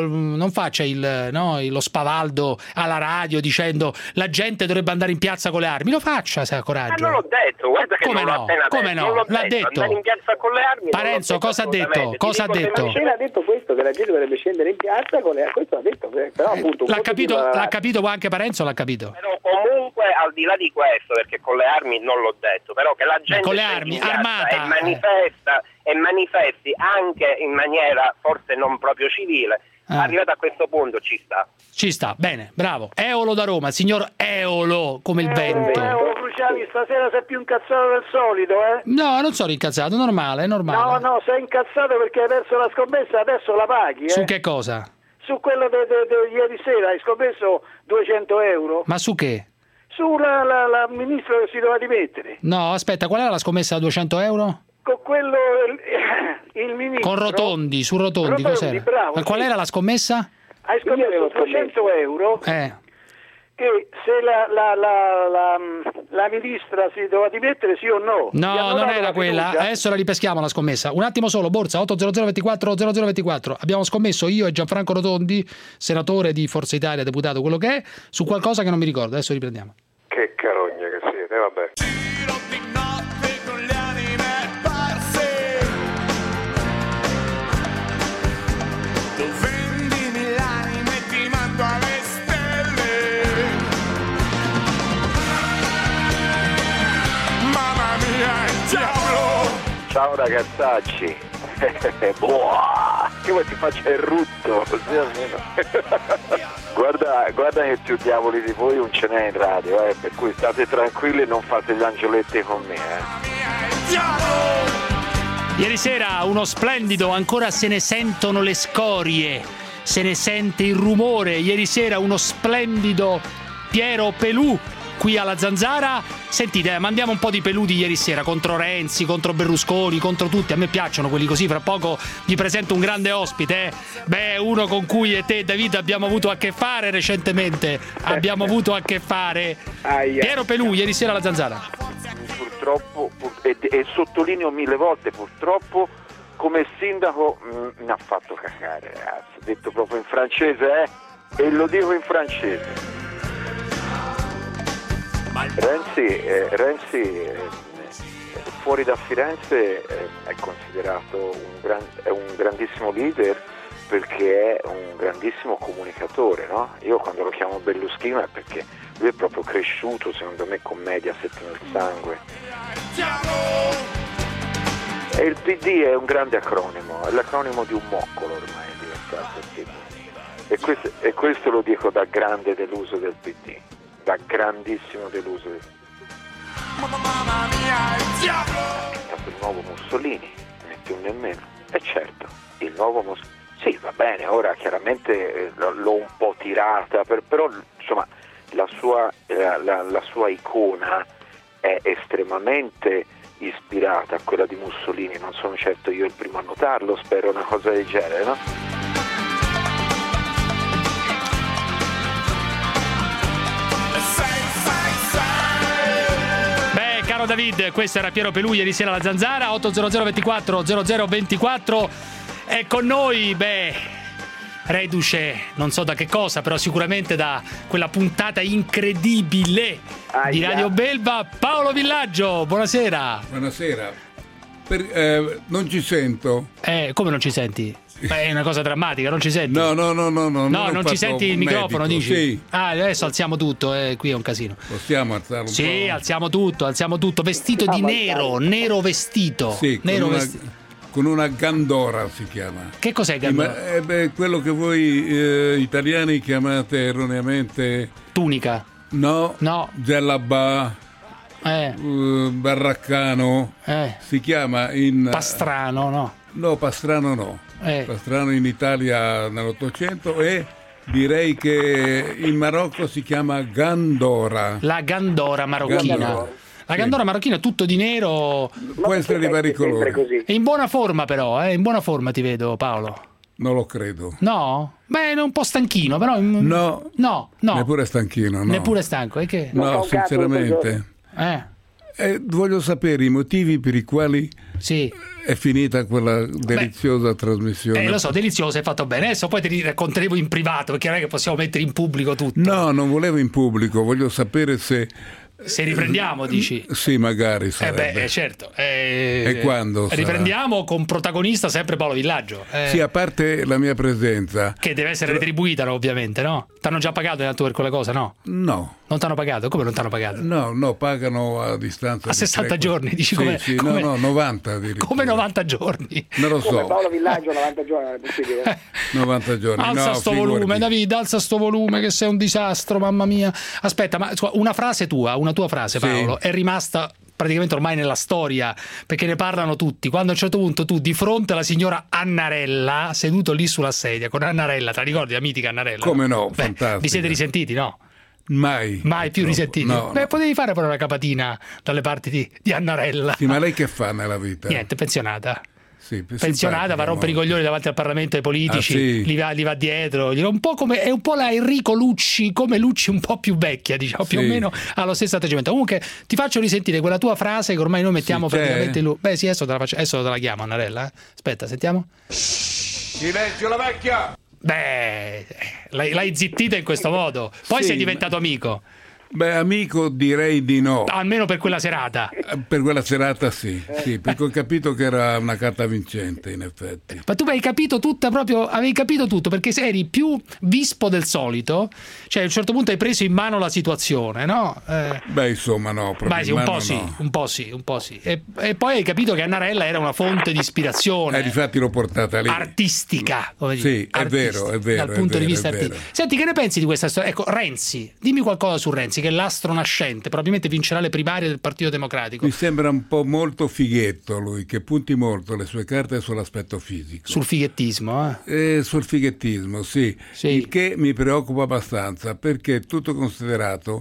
Speaker 2: lo spavaldo alla radio dicendo la gente dovrebbe andare in piazza con le armi, lo faccia se ha coraggio.
Speaker 18: Ma non l'ho detto. Guarda che
Speaker 2: come no? Come
Speaker 18: detto.
Speaker 2: no? L'ha detto.
Speaker 18: Andare in piazza con le armi.
Speaker 2: Parenzo, cosa ha detto? Cosa ha detto?
Speaker 11: Ha detto questo, che la gente dovrebbe scendere in piazza con le armi. Questo ha detto, però appunto
Speaker 2: l'ha capito anche Parenzo, l'ha capito.
Speaker 18: Però comunque al di là di questo, perché con le armi non l'ho detto, però che la gente
Speaker 2: con le armi armata
Speaker 18: e manifesti anche in maniera forse non proprio civile. Arrivato a questo punto ci sta,
Speaker 2: bene, bravo. Eolo da Roma, signor Eolo, come il vento.
Speaker 11: Eolo Cruciani, stasera sei più incazzato del solito,
Speaker 2: No, non sono incazzato, è normale.
Speaker 11: No, sei incazzato perché hai perso la scommessa, adesso la paghi,
Speaker 2: Su che cosa?
Speaker 11: Su quello di ieri sera, hai scommesso 200 euro.
Speaker 2: Ma su che?
Speaker 11: La ministra che si doveva dimettere.
Speaker 2: No, aspetta, qual era la scommessa da 200 euro?
Speaker 11: Con quello il ministro.
Speaker 2: Con Rotondi, su Rotondi, cos'era?
Speaker 11: Bravo,
Speaker 2: ma qual era la scommessa?
Speaker 11: Hai scommesso 200 euro che se la ministra si doveva dimettere, sì o no?
Speaker 2: No, non era quella. Adesso la ripeschiamo la scommessa. Un attimo solo, Borsa 80024 abbiamo scommesso io e Gianfranco Rotondi, senatore di Forza Italia, deputato, quello che è, su qualcosa che non mi ricordo. Adesso riprendiamo.
Speaker 12: Che carogna che siete, vabbè.
Speaker 19: Ciao ragazzacci. Boah, che vuoi ti faccia il rutto? Guarda che più diavoli di voi non ce n'è in radio, per cui state tranquilli e non fate gli angioletti con me.
Speaker 2: Ieri sera uno splendido, ancora se ne sentono le scorie, se ne sente il rumore. Ieri sera uno splendido Piero Pelù qui alla Zanzara. Sentite, mandiamo un po' di Pelù di ieri sera contro Renzi, contro Berlusconi, contro tutti. A me piacciono quelli così. Fra poco vi presento un grande ospite, uno con cui e te, David, abbiamo avuto a che fare recentemente. Abbiamo avuto a che fare. Piero Pelù ieri sera alla Zanzara.
Speaker 19: Purtroppo, e sottolineo 1000 volte, purtroppo come sindaco mi ha fatto cacare, ragazzi. Detto proprio in francese, e lo dico in francese. Renzi fuori da Firenze è considerato un grandissimo leader, perché è un grandissimo comunicatore, no? Io quando lo chiamo Berlusconi è perché lui è proprio cresciuto, secondo me, con Mediaset nel sangue. E il PD è un grande acronimo, è l'acronimo di un moccolo ormai è diventato il PD. E questo lo dico da grande deluso del PD. Da grandissimo deluso. È stato il nuovo Mussolini, né più né meno. E certo, il nuovo Mussolini. Sì, va bene, ora chiaramente l'ho un po' tirata, però insomma la sua icona è estremamente ispirata a quella di Mussolini. Non sono certo io il primo a notarlo, spero una cosa del genere, no?
Speaker 2: Caro David, questo era Piero Pelù ieri sera alla Zanzara. 800 24 0024 è con noi, reduce non so da che cosa, però sicuramente da quella puntata incredibile di Radio Belva, Paolo Villaggio. Buonasera.
Speaker 20: Buonasera. Non ci sento.
Speaker 2: Come non ci senti? È una cosa drammatica, non ci senti?
Speaker 20: No,
Speaker 2: non ci senti il microfono,
Speaker 20: medico,
Speaker 2: dici?
Speaker 20: Sì.
Speaker 2: Adesso alziamo tutto, qui è un casino.
Speaker 20: Possiamo alzare un po'?
Speaker 2: Sì, alziamo tutto, vestito di nero vestito.
Speaker 20: Sì, con una gandora si chiama.
Speaker 2: Che cos'è gandora?
Speaker 20: Quello che voi italiani chiamate erroneamente
Speaker 2: tunica.
Speaker 20: No. Giallabà. Barraccano. Si chiama in
Speaker 2: Pastrano, no?
Speaker 20: No, Pastrano no. Pastrano in Italia nell'Ottocento, e direi che in Marocco si chiama gandora.
Speaker 2: La gandora marocchina. La gandora marocchina, tutto di nero.
Speaker 20: Può essere di vari colori.
Speaker 2: È in buona forma però, in buona forma ti vedo, Paolo.
Speaker 20: Non lo credo.
Speaker 2: No? È un po' stanchino, però.
Speaker 20: No. Neppure stanchino, no.
Speaker 2: Neppure stanco, è che?
Speaker 20: No, sinceramente. Voglio sapere i motivi per i quali è finita quella deliziosa trasmissione.
Speaker 2: Lo so, deliziosa, è fatto bene. Adesso poi te li racconteremo in privato, perché non è che possiamo mettere in pubblico tutto.
Speaker 20: No, non volevo in pubblico, voglio sapere se
Speaker 2: riprendiamo, dici?
Speaker 20: Sì, magari sarebbe.
Speaker 2: Certo.
Speaker 20: E quando
Speaker 2: riprendiamo con protagonista sempre Paolo Villaggio.
Speaker 20: Sì, a parte la mia presenza.
Speaker 2: Che deve essere retribuita, ovviamente, no? T'hanno già pagato in alto per quella cosa, no?
Speaker 20: No.
Speaker 2: Non t'hanno pagato? Come non t'hanno pagato?
Speaker 20: No, pagano a distanza.
Speaker 2: A 60 giorni, dici?
Speaker 20: Sì, no, 90 addirittura.
Speaker 2: Come 90 giorni?
Speaker 20: Non lo so.
Speaker 11: Come Paolo Villaggio 90 giorni è possibile?
Speaker 20: 90 giorni.
Speaker 2: Alza sto volume, David, alza sto volume che sei un disastro, mamma mia. Aspetta, ma una tua frase, Paolo, è rimasta praticamente ormai nella storia, perché ne parlano tutti. Quando a un certo punto tu, di fronte alla signora Annarella, seduto lì sulla sedia con Annarella, te la ricordi la mitica Annarella?
Speaker 20: Come no? Fantastico.
Speaker 2: Vi siete risentiti, no?
Speaker 20: Mai
Speaker 2: più risentiti.
Speaker 20: No.
Speaker 2: Potevi fare però una capatina dalle parti di Annarella.
Speaker 20: Sì, ma lei che fa nella vita?
Speaker 2: Niente, pensionata.
Speaker 20: Sì,
Speaker 2: pensionata, va a rompere i coglioni davanti al Parlamento ai politici, li va dietro, è un po' la Enrico Lucci, come Lucci un po' più vecchia, diciamo, più o meno allo stesso atteggiamento. Comunque ti faccio risentire quella tua frase che ormai noi mettiamo praticamente lui. Sì, adesso te la chiamo, Annarella. Aspetta, sentiamo.
Speaker 1: Silenzio la vecchia!
Speaker 2: L'hai zittita in questo modo. Poi sei diventato amico.
Speaker 20: Beh, amico direi di no.
Speaker 2: Almeno per quella serata.
Speaker 20: Per quella serata sì, perché ho capito che era una carta vincente, in effetti.
Speaker 2: Ma tu avevi capito tutto, perché eri più vispo del solito, cioè a un certo punto hai preso in mano la situazione, no?
Speaker 20: Beh, insomma, no, proprio
Speaker 2: sì, un po' sì. E poi hai capito che Annarella era una fonte di ispirazione.
Speaker 20: Difatti l'ho portata lì.
Speaker 2: Artistica, come dire.
Speaker 20: Sì, è vero.
Speaker 2: Dal punto di vista artistico. Senti, che ne pensi di questa storia? Ecco, Renzi, dimmi qualcosa su Renzi, che è l'astro nascente, probabilmente vincerà le primarie del Partito Democratico.
Speaker 20: Mi sembra un po' molto fighetto lui, che punti molto le sue carte sull'aspetto fisico.
Speaker 2: Sul fighettismo,
Speaker 20: sul fighettismo, sì. Il che mi preoccupa abbastanza, perché tutto considerato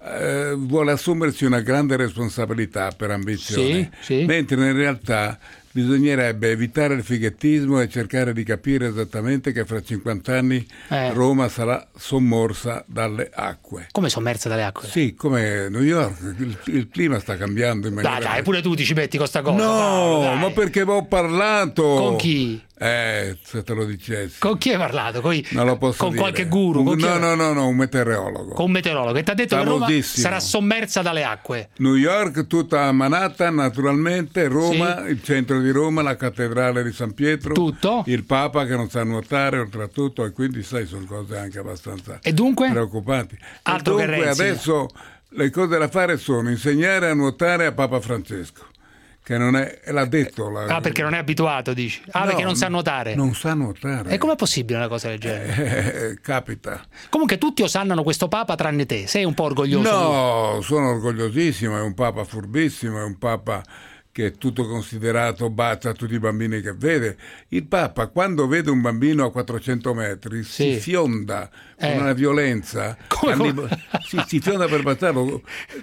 Speaker 20: vuole assumersi una grande responsabilità per ambizione, mentre in realtà bisognerebbe evitare il fighettismo e cercare di capire esattamente che fra 50 anni Roma sarà sommersa dalle acque.
Speaker 2: Come sommersa dalle acque?
Speaker 20: Sì, come New York, il clima sta cambiando in maniera...
Speaker 2: Dai, pure tu ti ci metti con sta cosa.
Speaker 20: No, ma perché ho parlato?
Speaker 2: Con chi?
Speaker 20: Se te lo dicessi.
Speaker 2: Con chi hai parlato?
Speaker 20: Non lo posso
Speaker 2: con
Speaker 20: dire.
Speaker 2: Qualche guru?
Speaker 20: No, un meteorologo.
Speaker 2: Con un meteorologo che ti ha detto che Roma sarà sommersa dalle acque.
Speaker 20: New York, tutta Manhattan, naturalmente, Roma, il centro di Roma, la cattedrale di San Pietro,
Speaker 2: tutto.
Speaker 20: Il Papa che non sa nuotare oltretutto, e quindi sai, sono cose anche abbastanza preoccupanti.
Speaker 2: Altro che Renzi.
Speaker 20: Adesso le cose da fare sono insegnare a nuotare a Papa Francesco, che non è, l'ha detto.
Speaker 2: Perché non è abituato, dici? Perché non sa nuotare.
Speaker 20: Non sa nuotare.
Speaker 2: E com'è possibile una cosa del genere?
Speaker 20: Capita.
Speaker 2: Comunque tutti osannano questo Papa tranne te, sei un po' orgoglioso?
Speaker 20: No, sono orgogliosissimo, è un Papa furbissimo, è un Papa che è tutto considerato bacia tutti i bambini che vede. Il Papa, quando vede un bambino a 400 metri, si fionda con una violenza. Si fionda per baciarlo.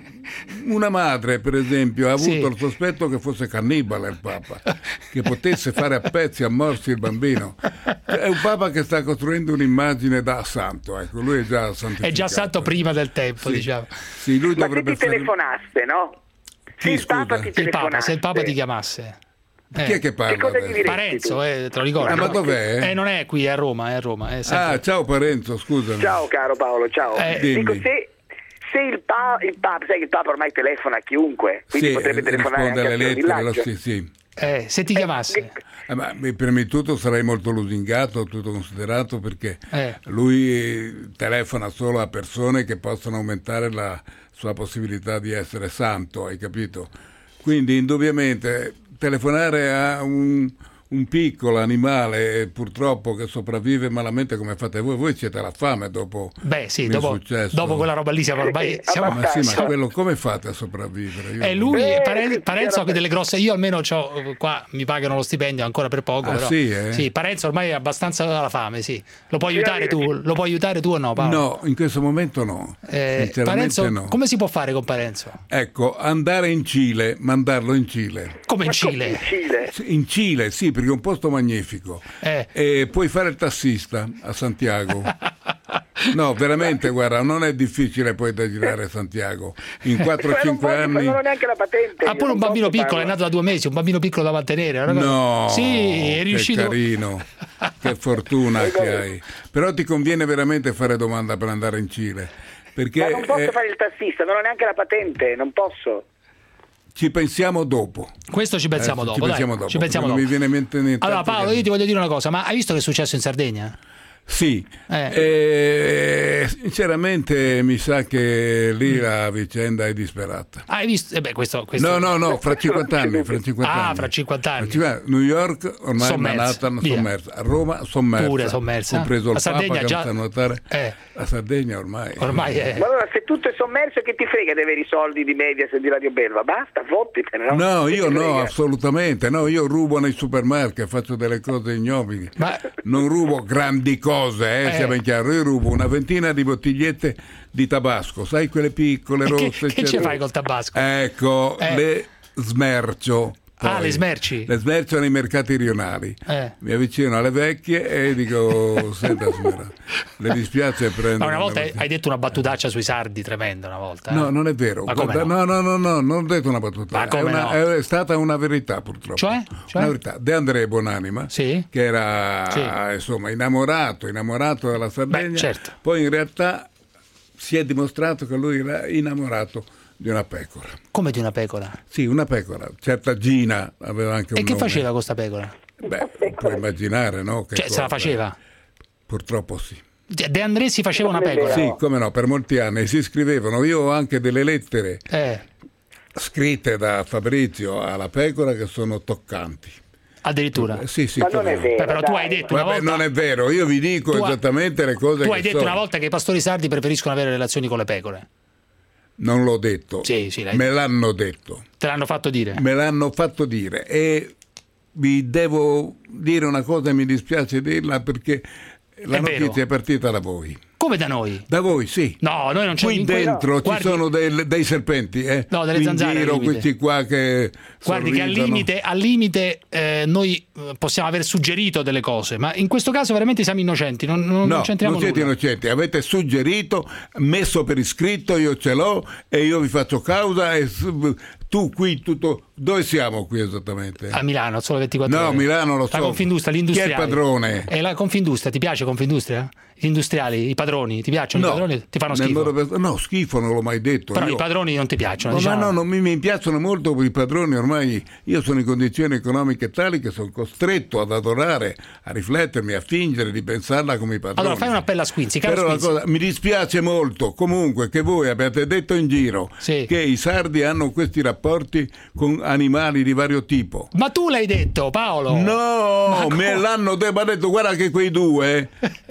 Speaker 20: Una madre, per esempio, ha avuto il sospetto che fosse cannibale il Papa, che potesse fare a pezzi, a morsi il bambino. È un Papa che sta costruendo un'immagine da santo, ecco, lui è già santificato.
Speaker 2: È già santo prima del tempo, diciamo.
Speaker 20: Sì, lui dovrebbe
Speaker 11: se ti telefonasse, no? Se il
Speaker 2: Papa ti chiamasse.
Speaker 20: Chi è che parla?
Speaker 2: Parenzo, te lo ricordo.
Speaker 20: Ma dov'è?
Speaker 2: Non è qui, è a Roma.
Speaker 20: Ciao Parenzo, scusami.
Speaker 11: Ciao caro Paolo, ciao. Dico, se il Papa, sai che il Papa ormai telefona a chiunque, quindi potrebbe telefonare anche al villaggio.
Speaker 2: Se ti chiamasse.
Speaker 20: Ma prima di tutto sarei molto lusingato, tutto considerato, perché lui telefona solo a persone che possono aumentare la sua possibilità di essere santo, hai capito? Quindi indubbiamente telefonare a un piccolo animale purtroppo che sopravvive malamente come fate voi siete alla fame dopo il successo.
Speaker 2: Dopo quella roba lì siamo ormai
Speaker 20: ma quello come fate a sopravvivere?
Speaker 2: Lui Parenzo ha delle grosse, io almeno qua mi pagano lo stipendio ancora per poco, però sì, Parenzo ormai è abbastanza alla fame, sì. Lo puoi aiutare tu o no, Paolo?
Speaker 20: No, in questo momento no.
Speaker 2: Parenzo,
Speaker 20: no.
Speaker 2: Come si può fare con Parenzo?
Speaker 20: Ecco, andare in Cile, mandarlo in Cile.
Speaker 2: Come in Cile?
Speaker 20: In Cile, sì, perché è un posto magnifico. E puoi fare il tassista a Santiago. No, veramente, guarda, non è difficile poi da girare a Santiago. In 4-5 anni.
Speaker 11: Non ho neanche la patente.
Speaker 2: Ha pure un bambino piccolo, è nato da 2 mesi, un bambino piccolo da mantenere.
Speaker 20: No,
Speaker 2: sì, è riuscito.
Speaker 20: Che carino, che fortuna che hai. Però ti conviene veramente fare domanda per andare in Cile. Perché
Speaker 11: ma non posso fare il tassista, non ho neanche la patente, non posso.
Speaker 20: Ci pensiamo dopo.
Speaker 2: Questo ci pensiamo dopo.
Speaker 20: Ci pensiamo dopo. Mi viene in mente niente.
Speaker 2: Allora Paolo, io ti voglio dire una cosa, ma hai visto che è successo in Sardegna?
Speaker 20: Sì, sinceramente mi sa che lì la vicenda è disperata.
Speaker 2: Hai visto? Questo...
Speaker 20: No, fra 50 anni.
Speaker 2: Fra 50 anni.
Speaker 20: New York ormai
Speaker 2: sommersa,
Speaker 20: Manhattan sommersa, Roma sommersa.
Speaker 2: Pure sommersa.
Speaker 20: Compreso il
Speaker 2: Papa
Speaker 20: che non sa nuotare. La Sardegna ormai
Speaker 2: è.
Speaker 11: Ma allora se tutto è sommerso, che ti frega di avere i soldi di Mediaset e di Radio Belva? Basta, fottitene, no?
Speaker 20: No, io no, assolutamente. No, io rubo nei supermarket, faccio delle cose ignobili. Non rubo grandi cose, sia ben chiaro. Io rubo una ventina di bottigliette di tabasco, sai, quelle piccole rosse.
Speaker 2: Che ci fai col tabasco?
Speaker 20: Ecco, le smercio. Poi,
Speaker 2: le smerci?
Speaker 20: Le smercio nei mercati rionali. Mi avvicino alle vecchie e dico: senta signora, le dispiace prendere.
Speaker 2: Ma una volta hai detto una battutaccia sui sardi tremenda, una volta.
Speaker 20: No, non è vero.
Speaker 2: Ma come
Speaker 20: no, non ho detto una battutaccia. È stata una verità, purtroppo.
Speaker 2: Cioè?
Speaker 20: Una verità. De André Bonanima, che era insomma innamorato della Sardegna.
Speaker 2: Certo.
Speaker 20: Poi in realtà si è dimostrato che lui era innamorato di una pecora.
Speaker 2: Come di una pecora?
Speaker 20: Sì, una pecora. Certa Gina aveva anche un
Speaker 2: nome. E che faceva questa pecora?
Speaker 20: Beh, puoi immaginare, no? Che
Speaker 2: se la faceva?
Speaker 20: Purtroppo sì.
Speaker 2: De André si faceva una pecora?
Speaker 20: Sì, come no, per molti anni si scrivevano. Io ho anche delle lettere scritte da Fabrizio alla pecora che sono toccanti.
Speaker 2: Addirittura?
Speaker 20: Sì,
Speaker 11: ma non è vero.
Speaker 2: Però tu hai detto una volta...
Speaker 20: non è vero, io vi dico esattamente le cose che
Speaker 2: tu hai detto una volta che i pastori sardi preferiscono avere relazioni con le pecore.
Speaker 20: Non l'ho detto.
Speaker 2: Sì,
Speaker 20: me l'hanno detto.
Speaker 2: Te l'hanno fatto dire?
Speaker 20: Me l'hanno fatto dire e vi devo dire una cosa, mi dispiace dirla perché la notizia è partita da voi.
Speaker 2: Come da noi?
Speaker 20: Da voi, sì.
Speaker 2: No, noi non c'è.
Speaker 20: Qui dentro ci sono dei serpenti,
Speaker 2: No, delle zanzare.
Speaker 20: In giro, questi qua che
Speaker 2: guardi
Speaker 20: sorridono.
Speaker 2: che al limite noi possiamo aver suggerito delle cose, ma in questo caso veramente siamo innocenti, non c'entriamo
Speaker 20: non siete
Speaker 2: nulla.
Speaker 20: innocenti, avete suggerito, messo per iscritto, io ce l'ho e io vi faccio causa e tu qui tutto. Dove siamo qui esattamente?
Speaker 2: A Milano, solo 24 ore.
Speaker 20: No, Milano lo so.
Speaker 2: La Confindustria, l'industriale.
Speaker 20: Chi è il padrone?
Speaker 2: È la Confindustria, ti piace Confindustria? Gli industriali, i padroni, ti piacciono? I padroni ti fanno schifo?
Speaker 20: No, schifo non l'ho mai detto.
Speaker 2: Però i padroni non ti piacciono?
Speaker 20: No, non mi piacciono molto i padroni, ormai io sono in condizioni economiche tali che sono costretto ad adorare, a riflettermi, a fingere di pensarla come i padroni.
Speaker 2: Allora fai un appello a Squinzi, caro
Speaker 20: Però
Speaker 2: Squinzi.
Speaker 20: la cosa, mi dispiace molto comunque che voi abbiate detto in giro che i sardi hanno questi rapporti con animali di vario tipo.
Speaker 2: Ma tu l'hai detto, Paolo?
Speaker 20: No, me l'hanno detto, guarda che quei due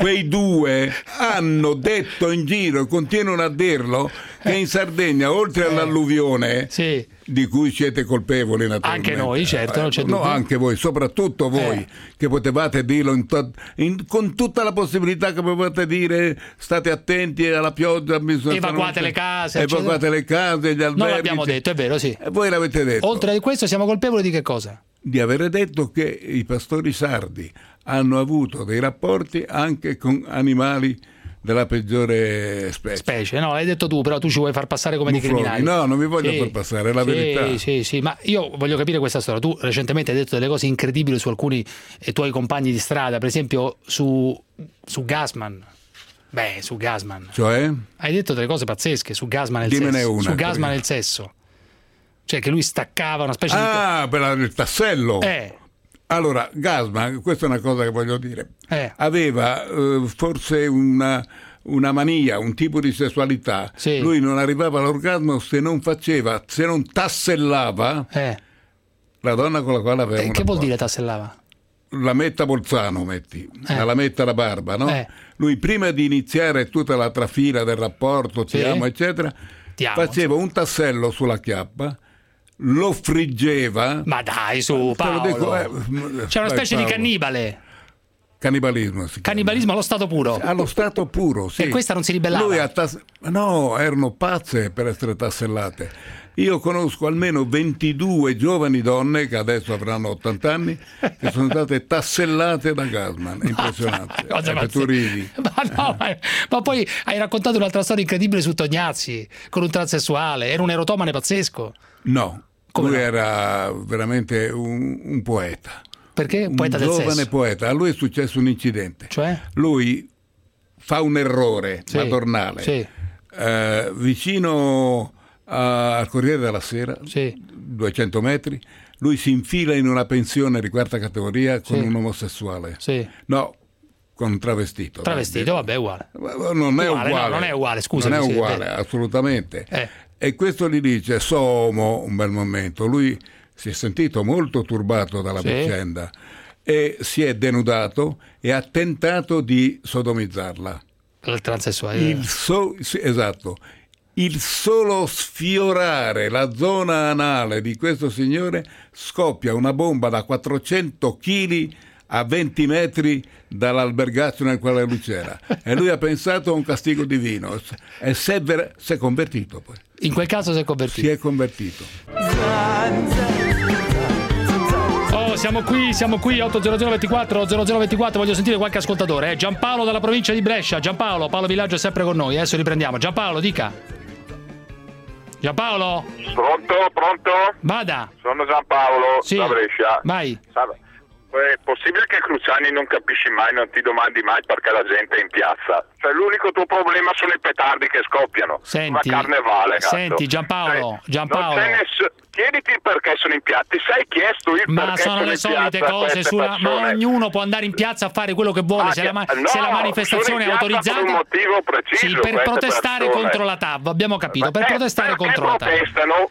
Speaker 20: hanno detto in giro e continuano a dirlo che in Sardegna, oltre all'alluvione, di cui siete colpevoli naturalmente.
Speaker 2: Anche noi, certo, non c'è dubbio.
Speaker 20: No, anche voi, soprattutto voi, che potevate dirlo con tutta la possibilità che potevate dire state attenti alla pioggia,
Speaker 2: evacuate le case,
Speaker 20: gli alberghi.
Speaker 2: Non l'abbiamo detto, è vero, sì.
Speaker 20: E voi l'avete detto.
Speaker 2: Oltre a questo siamo colpevoli di che cosa?
Speaker 20: Di avere detto che i pastori sardi hanno avuto dei rapporti anche con animali della peggiore specie.
Speaker 2: No, l'hai detto tu, però tu ci vuoi far passare come dei criminali.
Speaker 20: No, non mi voglio far passare, è la verità.
Speaker 2: Sì, ma io voglio capire questa storia. Tu recentemente hai detto delle cose incredibili su alcuni tuoi compagni di strada, per esempio su Gassman. Su Gassman.
Speaker 20: Cioè?
Speaker 2: Hai detto delle cose pazzesche su Gassman e il
Speaker 20: Dimmene
Speaker 2: sesso.
Speaker 20: una.
Speaker 2: Su Gassman e il sesso. Cioè che lui staccava una specie di...
Speaker 20: per il tassello. Allora, Gassman, questa è una cosa che voglio dire, aveva forse una mania, un tipo di sessualità. Lui non arrivava all'orgasmo se non tassellava la donna con la quale aveva un
Speaker 2: Che vuol dire tassellava?
Speaker 20: La metta Bolzano, la lametta la barba, no? Lui prima di iniziare tutta la trafila del rapporto, ti amo, eccetera, faceva un tassello sulla chiappa, lo friggeva.
Speaker 2: Ma dai, su Paolo, c'è una specie di cannibale.
Speaker 20: Cannibalismo.
Speaker 2: Cannibalismo allo stato puro.
Speaker 20: Allo stato puro, sì.
Speaker 2: E questa non si ribellava?
Speaker 20: Lui no, erano pazze per essere tassellate. Io conosco almeno 22 giovani donne che adesso avranno 80 anni che sono state tassellate da Gassman. È impressionante. Tu ridi.
Speaker 2: Ma poi hai raccontato un'altra storia incredibile su Tognazzi con un transessuale. Era un erotomane pazzesco.
Speaker 20: No, lui era veramente un poeta.
Speaker 2: Perché? Un poeta del sesso?
Speaker 20: Giovane poeta. A lui è successo un incidente.
Speaker 2: Cioè?
Speaker 20: Lui fa un errore madornale. Vicino al Corriere della Sera, 200 metri, lui si infila in una pensione di quarta categoria con un omosessuale. No, con un travestito.
Speaker 2: Vabbè, è uguale.
Speaker 20: Non è uguale.
Speaker 2: No, non è uguale, scusa.
Speaker 20: Non è uguale, assolutamente. E questo gli dice, Somo, un bel momento. Lui si è sentito molto turbato dalla vicenda e si è denudato e ha tentato di sodomizzarla.
Speaker 2: Il transessuale.
Speaker 20: Esatto. Il solo sfiorare la zona anale di questo signore scoppia una bomba da 400 kg a 20 metri dall'albergaccio nel quale lui c'era. E lui ha pensato a un castigo divino e si è convertito poi.
Speaker 2: In quel caso si è convertito?
Speaker 20: Si è convertito.
Speaker 2: Siamo qui 80024 0024, voglio sentire qualche ascoltatore. Giampaolo dalla provincia di Brescia. Paolo Villaggio è sempre con noi, adesso riprendiamo. Giampaolo, dica.
Speaker 21: Pronto?
Speaker 2: Vada.
Speaker 21: Sono Giampaolo
Speaker 2: sì.
Speaker 21: da Brescia.
Speaker 2: Vai.
Speaker 21: È possibile che Cruciani non capisci mai, non ti domandi mai perché la gente è in piazza? Cioè l'unico tuo problema sono i petardi che scoppiano.
Speaker 2: Senti,
Speaker 21: ma carnevale, cazzo.
Speaker 2: Senti Giampaolo,
Speaker 21: chiediti perché sono in piazza, ti sei chiesto il
Speaker 2: ma
Speaker 21: perché
Speaker 2: sono le solite cose ma ognuno può andare in piazza a fare quello che vuole, se la manifestazione è autorizzata
Speaker 21: per un motivo preciso,
Speaker 2: sì, per protestare contro la TAV, abbiamo capito, per protestare contro la TAV.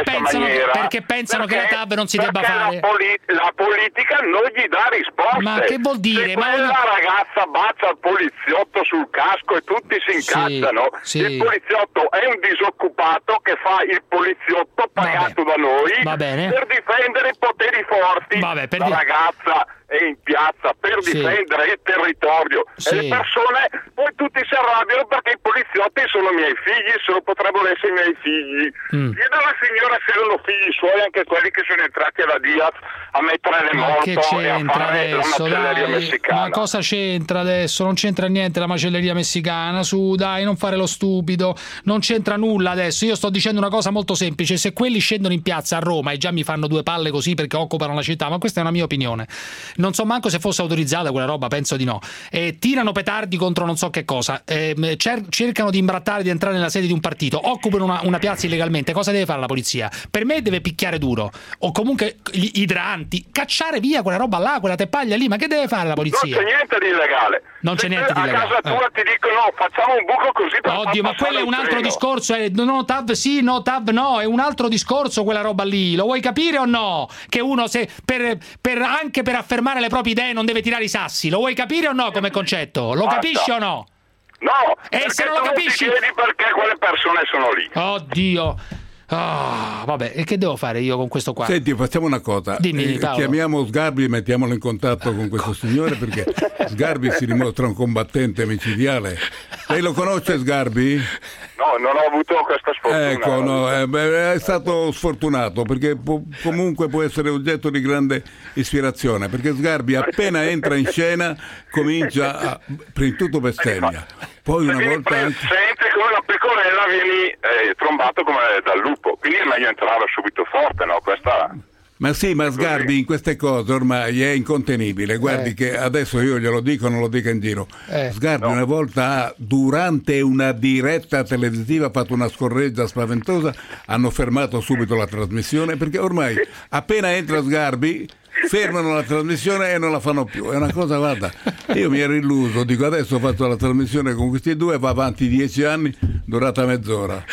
Speaker 2: Perché pensano che la TAV non si debba fare.
Speaker 21: La politica non gli dà risposte.
Speaker 2: Ma che vuol dire?
Speaker 21: Se quella ragazza bacia il poliziotto sul casco e tutti si incazzano, il poliziotto è un disoccupato che fa il poliziotto pagato da noi per difendere i poteri forti. La ragazza è in piazza per difendere il territorio e le persone poi tutti si arrabbiano perché i poliziotti sono miei figli, potrebbero essere i miei figli. Chiedo alla signora se erano figli suoi anche quelli che sono entrati alla Diaz a mettere le moto e a fare la macelleria messicana.
Speaker 2: Ma cosa c'entra adesso? Non c'entra niente la macelleria messicana, su dai, non fare lo stupido, non c'entra nulla adesso. Io sto dicendo una cosa molto semplice: se quelli scendono in piazza a Roma e già mi fanno due palle così perché occupano la città, ma questa è una mia opinione, non so manco se fosse autorizzata quella roba, penso di no, tirano petardi contro non so che cosa, cercano di imbrattare, di entrare nella sede di un partito, occupano una piazza illegalmente, cosa deve fare la polizia? Per me deve picchiare duro, o comunque gli idranti, cacciare via quella roba là, quella teppaglia lì, ma che deve fare la polizia?
Speaker 21: Non c'è niente di illegale.
Speaker 2: Non c'è niente di illegale.
Speaker 21: A casa tua ti dicono facciamo un buco così per
Speaker 2: oddio, ma quello è un altro discorso, no TAV sì, no TAV no, è un altro discorso quella roba lì, lo vuoi capire o no? Che uno se anche per affermare le proprie idee non deve tirare i sassi, lo vuoi capire o no come concetto? Lo capisci o no?
Speaker 21: No,
Speaker 2: e se non lo capisci,
Speaker 21: ti chiedi perché quelle persone sono lì.
Speaker 2: Oddio. Vabbè, e che devo fare io con questo qua?
Speaker 20: Senti, facciamo una cosa.
Speaker 2: Dimmi, Paolo.
Speaker 20: Chiamiamo Sgarbi e mettiamolo in contatto con questo signore, perché Sgarbi si dimostra un combattente micidiale. Lei lo conosce Sgarbi?
Speaker 21: No, non ho avuto questa sfortuna.
Speaker 20: Ecco, no, è stato sfortunato, perché comunque può essere oggetto di grande ispirazione, perché Sgarbi appena entra in scena comincia prima di tutto bestemmia. Poi una volta
Speaker 21: se entri come una pecorella vieni trombato come dal lupo, quindi è meglio entrare subito forte, no? Questa...
Speaker 20: Ma sì, ma Sgarbi in queste cose ormai è incontenibile. Guardi che adesso io glielo dico, non lo dica in giro. Sgarbi una volta, durante una diretta televisiva, ha fatto una scorreggia spaventosa, hanno fermato subito la trasmissione, perché ormai appena entra Sgarbi fermano la trasmissione e non la fanno più. È una cosa, guarda, io mi ero illuso, dico adesso faccio la trasmissione con questi due, va avanti 10 anni, durata mezz'ora.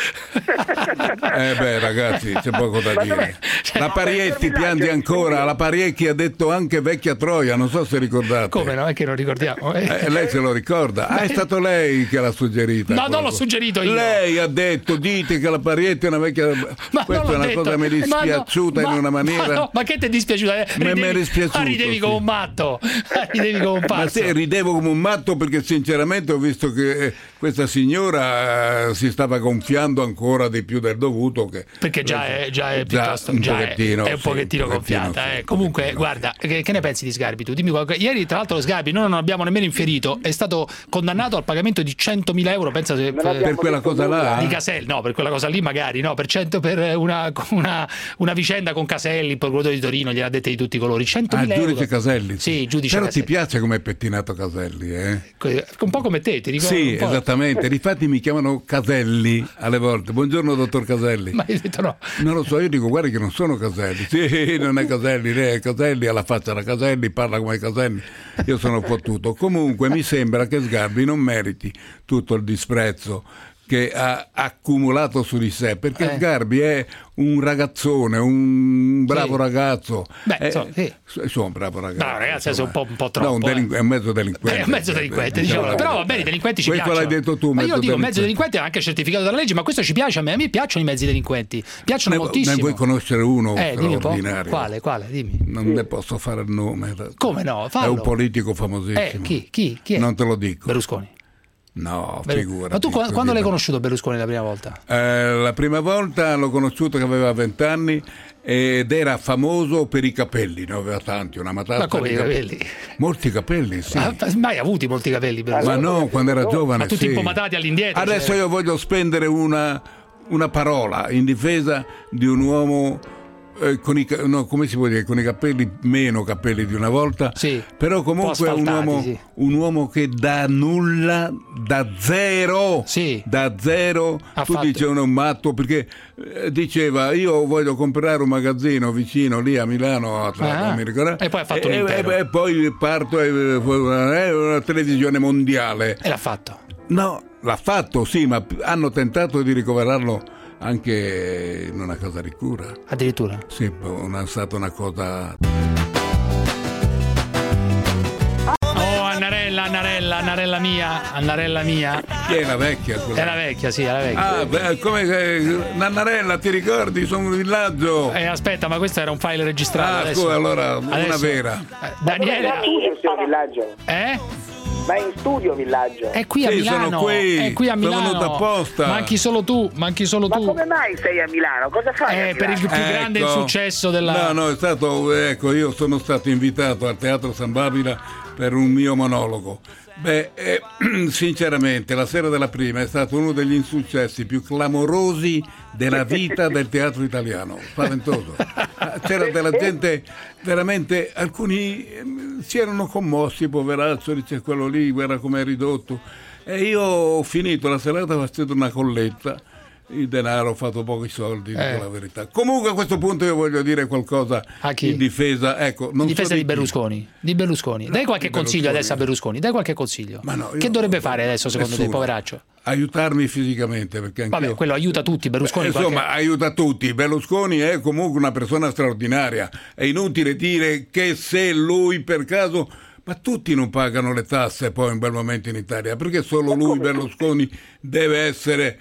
Speaker 20: Ragazzi, c'è poco da dire. La Parietti piange ancora, la Parietti ha detto anche vecchia Troia, non so se ricordate.
Speaker 2: Come no? È che non ricordiamo.
Speaker 20: Lei se lo ricorda. È stato lei che l'ha suggerita.
Speaker 2: No, non l'ho suggerito io.
Speaker 20: Lei ha detto, dite che la Parietti è una vecchia... Questa è una cosa che mi è dispiaciuta in una maniera...
Speaker 2: Ma che ti è dispiaciuta?
Speaker 20: Mi è dispiaciuto.
Speaker 2: Ridevi come un matto. Ridevi come un pazzo.
Speaker 20: Ma sì, ridevo come un matto perché sinceramente ho visto che questa signora si stava gonfiando ancora di più del dovuto. Perché
Speaker 2: già è piuttosto un pochettino gonfiata. Comunque, guarda, che ne pensi di Sgarbi tu? Dimmi qualcosa. Ieri, tra l'altro, Sgarbi noi non abbiamo nemmeno infierito, è stato condannato al pagamento di 100.000 euro. Pensa se
Speaker 20: per quella cosa là?
Speaker 2: Di Caselli, no, per quella cosa lì magari, no, per una vicenda con Caselli, il procuratore di Torino, gliel'ha dette di tutti i colori. 100.000 euro.
Speaker 20: Giudice Caselli.
Speaker 2: Sì, giudice
Speaker 20: Però
Speaker 2: Caselli.
Speaker 20: Ti piace come è pettinato Caselli,
Speaker 2: Un po' come te, ti ricordo?
Speaker 20: Sì, esattamente. Difatti mi chiamano Caselli alle volte. Buongiorno, dottor Caselli.
Speaker 2: Ma hai detto no?
Speaker 20: Non lo so, io dico guarda che non sono Caselli. Sì, non è Caselli, lei è Caselli, alla faccia da Caselli, parla come Caselli. Io sono fottuto. Comunque mi sembra che Sgarbi non meriti tutto il disprezzo che ha accumulato su di sé, perché Sgarbi è un ragazzone, un bravo ragazzo. Sono un bravo ragazzo.
Speaker 2: No, ragazzi, è un po' troppo.
Speaker 20: No, è un mezzo delinquente.
Speaker 2: È un mezzo delinquente, diciamo. Però va bene, i delinquenti ci piacciono.
Speaker 20: Questo l'hai detto tu,
Speaker 2: ma io dico mezzo delinquente è anche certificato dalla legge, ma questo ci piace a me piacciono i mezzi delinquenti. Piacciono moltissimo.
Speaker 20: Ne vuoi conoscere uno straordinario?
Speaker 2: Quale? Dimmi.
Speaker 20: Non ne posso fare il nome.
Speaker 2: Come no? Fallo.
Speaker 20: È un politico famosissimo.
Speaker 2: Chi è?
Speaker 20: Non te lo dico.
Speaker 2: Berlusconi.
Speaker 20: No, figurati.
Speaker 2: Ma tu quando l'hai conosciuto Berlusconi la prima volta?
Speaker 20: La prima volta l'ho conosciuto che aveva 20 anni ed era famoso per i capelli, ne aveva tanti, una matassa.
Speaker 2: Ma come i capelli?
Speaker 20: Molti capelli, sì.
Speaker 2: Ma mai avuti molti capelli Berlusconi?
Speaker 20: Ma no, quando era giovane,
Speaker 2: ma tutti impomatati all'indietro.
Speaker 20: Adesso io voglio spendere una parola in difesa di un uomo come si può dire, con i capelli, meno capelli di una volta, però comunque un uomo che da nulla, da zero, tu dici un matto, perché diceva io voglio comprare un magazzino vicino lì a Milano, mi ricordo,
Speaker 2: e poi ha fatto un impero.
Speaker 20: E poi parto una televisione mondiale.
Speaker 2: E l'ha fatto?
Speaker 20: No, l'ha fatto, sì, ma hanno tentato di ricoverarlo anche in una casa di cura.
Speaker 2: Addirittura?
Speaker 20: Sì, è stata una cosa...
Speaker 2: Oh, Annarella mia.
Speaker 20: Chi è la vecchia?
Speaker 2: È la vecchia, sì, è la vecchia.
Speaker 20: Ah, beh, come Annarella, ti ricordi? Sono un villaggio.
Speaker 2: Aspetta, ma questo era un file registrato.
Speaker 20: Ah, scusa, allora, una vera.
Speaker 2: Daniele...
Speaker 11: Villaggio. Ma in studio Villaggio.
Speaker 2: È qui a Milano.
Speaker 20: Sono qui.
Speaker 2: È qui a Milano.
Speaker 20: Sono venuto apposta.
Speaker 2: Manchi solo tu.
Speaker 11: Ma come mai sei a Milano? Cosa fai?
Speaker 2: Per il più grande successo della...
Speaker 20: No, è stato... Ecco, io sono stato invitato al Teatro San Babila per un mio monologo. Sinceramente, la sera della prima è stato uno degli insuccessi più clamorosi della vita del teatro italiano. Spaventoso. C'era della gente, veramente, alcuni si erano commossi, poveraccio, dice quello lì, guarda com'è ridotto. E io ho finito la serata facendo una colletta. Il denaro, ho fatto pochi soldi, dico la verità. Comunque a questo punto io voglio dire qualcosa in difesa, in
Speaker 2: difesa di Berlusconi. Di Berlusconi. Dai qualche consiglio adesso a Berlusconi, dai qualche consiglio. Che dovrebbe fare adesso secondo te, poveraccio?
Speaker 20: Aiutarmi fisicamente, perché anch'io...
Speaker 2: Vabbè, quello aiuta tutti, Berlusconi.
Speaker 20: Insomma, aiuta tutti. Berlusconi è comunque una persona straordinaria. È inutile dire che se lui per caso... Ma tutti non pagano le tasse poi in quel momento in Italia, perché solo lui, Berlusconi, deve essere...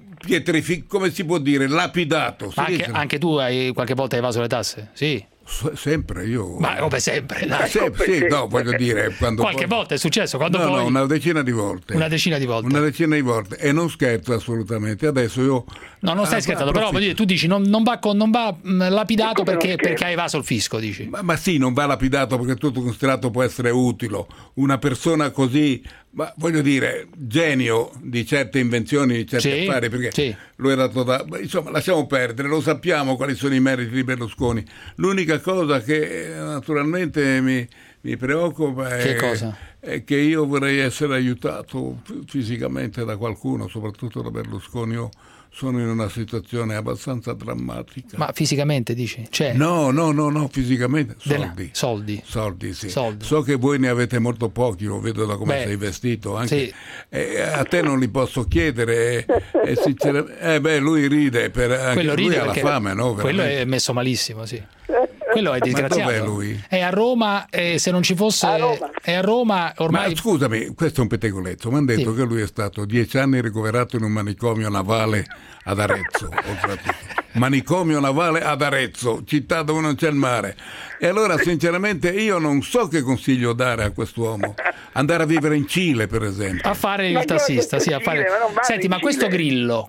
Speaker 20: come si può dire, lapidato.
Speaker 2: Anche tu qualche volta hai evaso le tasse? Sì.
Speaker 20: Sempre io.
Speaker 2: Ma come sempre? Dai.
Speaker 20: Sì, no, voglio dire.
Speaker 2: Qualche volta è successo?
Speaker 20: No, una decina di volte.
Speaker 2: Una decina di volte.
Speaker 20: E non scherzo assolutamente. Adesso io.
Speaker 2: No, non stai scherzando, però voglio dire, tu dici non va lapidato perché hai evaso il fisco, dici.
Speaker 20: Ma sì, non va lapidato perché tutto considerato può essere utile. Una persona così. Ma voglio dire, genio di certe invenzioni, di certi affari, perché lui era insomma, lasciamo perdere, lo sappiamo quali sono i meriti di Berlusconi. L'unica cosa che naturalmente mi preoccupa è che io vorrei essere aiutato fisicamente da qualcuno, soprattutto da Berlusconi. Io sono in una situazione abbastanza drammatica.
Speaker 2: Ma fisicamente dici?
Speaker 20: No, fisicamente.
Speaker 2: Soldi,
Speaker 20: sì. So che voi ne avete molto pochi, lo vedo da come sei vestito. Anche. A te non li posso chiedere. Sinceramente, lui ride, anche lui ha la fame, no?
Speaker 2: Quello è messo malissimo, sì. Quello è disgraziato.
Speaker 20: Ma dov'è lui?
Speaker 2: È a Roma, se non ci fosse... È a Roma ormai...
Speaker 20: Ma scusami, questo è un pettegolezzo. Mi hanno detto che lui è stato 10 anni ricoverato in un manicomio navale ad Arezzo. Manicomio navale ad Arezzo, città dove non c'è il mare. E allora sinceramente io non so che consiglio dare a quest'uomo. Andare a vivere in Cile, per esempio.
Speaker 2: A fare il tassista, sì. Senti, ma questo grillo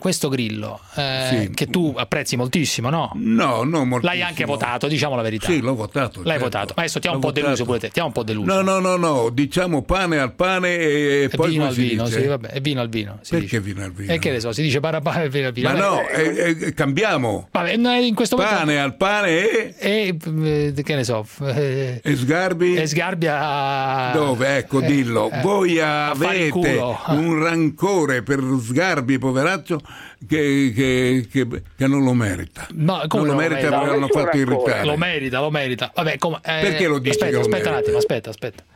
Speaker 2: che tu apprezzi moltissimo, no?
Speaker 20: No, non moltissimo.
Speaker 2: L'hai anche votato, diciamo la verità.
Speaker 20: Sì, l'ho votato.
Speaker 2: L'hai votato. Ma adesso ti ha un po' deluso pure te. Ti ha un po' deluso.
Speaker 20: No. Diciamo pane al pane e poi
Speaker 2: vino al vino, sì, vabbè. E vino al vino.
Speaker 20: Perché vino al vino?
Speaker 2: E che ne so, si dice parapane e vino al vino.
Speaker 20: Ma no, cambiamo.
Speaker 2: Vabbè, in questo
Speaker 20: pane al pane
Speaker 2: e che ne so.
Speaker 20: E Sgarbi?
Speaker 2: E Sgarbi a...
Speaker 20: Dove? Ecco, dillo. Voi avete un rancore per Sgarbi, poveraccio, che non lo merita.
Speaker 2: No, come
Speaker 20: non lo merita perché l'hanno fatto irritare.
Speaker 2: Lo merita. Vabbè,
Speaker 20: perché lo dici?
Speaker 2: Aspetta un attimo, aspetta.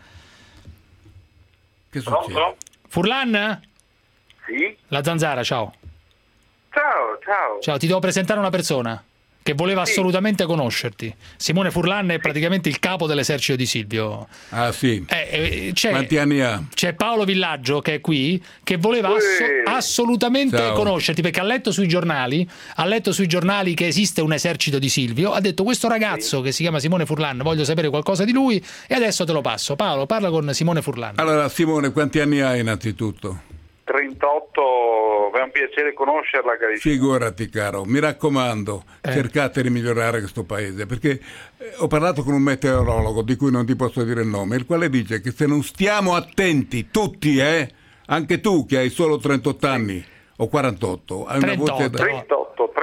Speaker 20: Che succede?
Speaker 2: Furlan?
Speaker 5: Sì?
Speaker 2: La Zanzara, ciao.
Speaker 5: Ciao.
Speaker 2: Ti devo presentare una persona che voleva assolutamente conoscerti. Simone Furlan è praticamente il capo dell'esercito di Silvio.
Speaker 20: Ah sì. Quanti anni ha?
Speaker 2: C'è Paolo Villaggio che è qui, che voleva assolutamente conoscerti, perché ha letto sui giornali che esiste un esercito di Silvio, ha detto questo ragazzo che si chiama Simone Furlan, voglio sapere qualcosa di lui e adesso te lo passo. Paolo, parla con Simone Furlan.
Speaker 20: Allora Simone, quanti anni hai innanzitutto?
Speaker 5: 38, è un piacere conoscerla, carissimo.
Speaker 20: Figurati, caro, mi raccomando, cercate di migliorare questo paese, perché ho parlato con un meteorologo di cui non ti posso dire il nome, il quale dice che se non stiamo attenti tutti, anche tu che hai solo 38 anni o 48, hai
Speaker 5: 38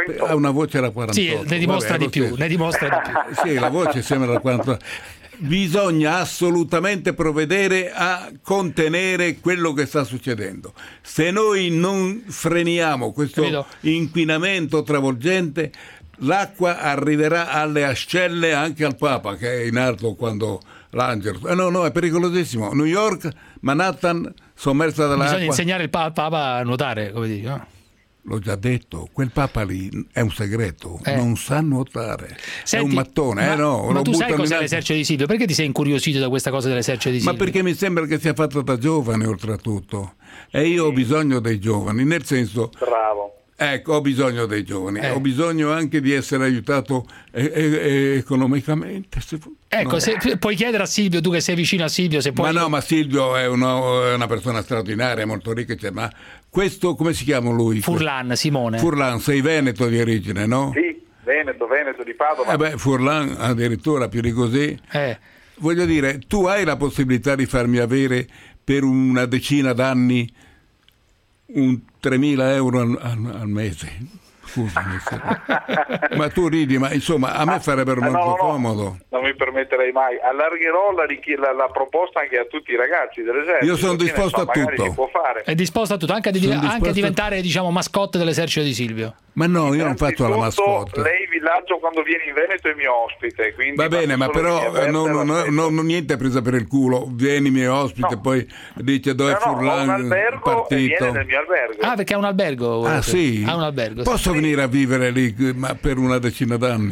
Speaker 20: ha una voce da 48.
Speaker 2: Sì, ne dimostra di più.
Speaker 20: Sì, la voce sembra da 48. Bisogna assolutamente provvedere a contenere quello che sta succedendo. Se noi non freniamo questo inquinamento travolgente, l'acqua arriverà alle ascelle, anche al Papa, che è in alto quando l'Angelo. No, è pericolosissimo. New York, Manhattan, sommersa dall'acqua.
Speaker 2: Bisogna insegnare il Papa a nuotare, come dici, no?
Speaker 20: L'ho già detto, quel Papa lì è un segreto, non sa nuotare.
Speaker 2: Senti,
Speaker 20: è un mattone,
Speaker 2: ma tu sai cos'è l'esercito di Silvio? Perché ti sei incuriosito da questa cosa dell'esercito di Silvio?
Speaker 20: Ma perché mi sembra che sia fatto da giovane, oltretutto. E io ho bisogno dei giovani, nel senso...
Speaker 5: Bravo.
Speaker 20: Ecco, ho bisogno dei giovani, ho bisogno anche di essere aiutato economicamente.
Speaker 2: Ecco, puoi chiedere a Silvio, tu che sei vicino a Silvio, se puoi...
Speaker 20: Ma Silvio è una persona straordinaria, molto ricca, ma questo, come si chiama lui?
Speaker 2: Furlan, Simone.
Speaker 20: Furlan, sei veneto di origine, no?
Speaker 5: Sì, Veneto di Padova.
Speaker 20: Furlan addirittura più di così. Voglio dire, tu hai la possibilità di farmi avere per una decina d'anni un 3.000 euro al mese. Scusami, ma tu ridi, ma insomma a me farebbero molto comodo.
Speaker 5: Non mi permetterei mai. Allargherò la proposta anche a tutti i ragazzi dell'esercito.
Speaker 20: Io sono disposto a tutto.
Speaker 5: Si può fare.
Speaker 2: È disposto a tutto, anche a diventare, diciamo, mascotte dell'esercito di Silvio.
Speaker 20: Ma no, io non faccio la mascotte.
Speaker 5: Lei, Villaggio, quando viene in Veneto è mio ospite.
Speaker 20: Va bene, ma però non niente presa per il culo. Vieni mio ospite, poi dice dove è Furlan partito.
Speaker 5: Viene nel mio albergo.
Speaker 2: Ah, perché ha un albergo?
Speaker 20: Ah, sì?
Speaker 2: Ha un albergo.
Speaker 20: Posso venire a vivere lì, ma per una decina d'anni?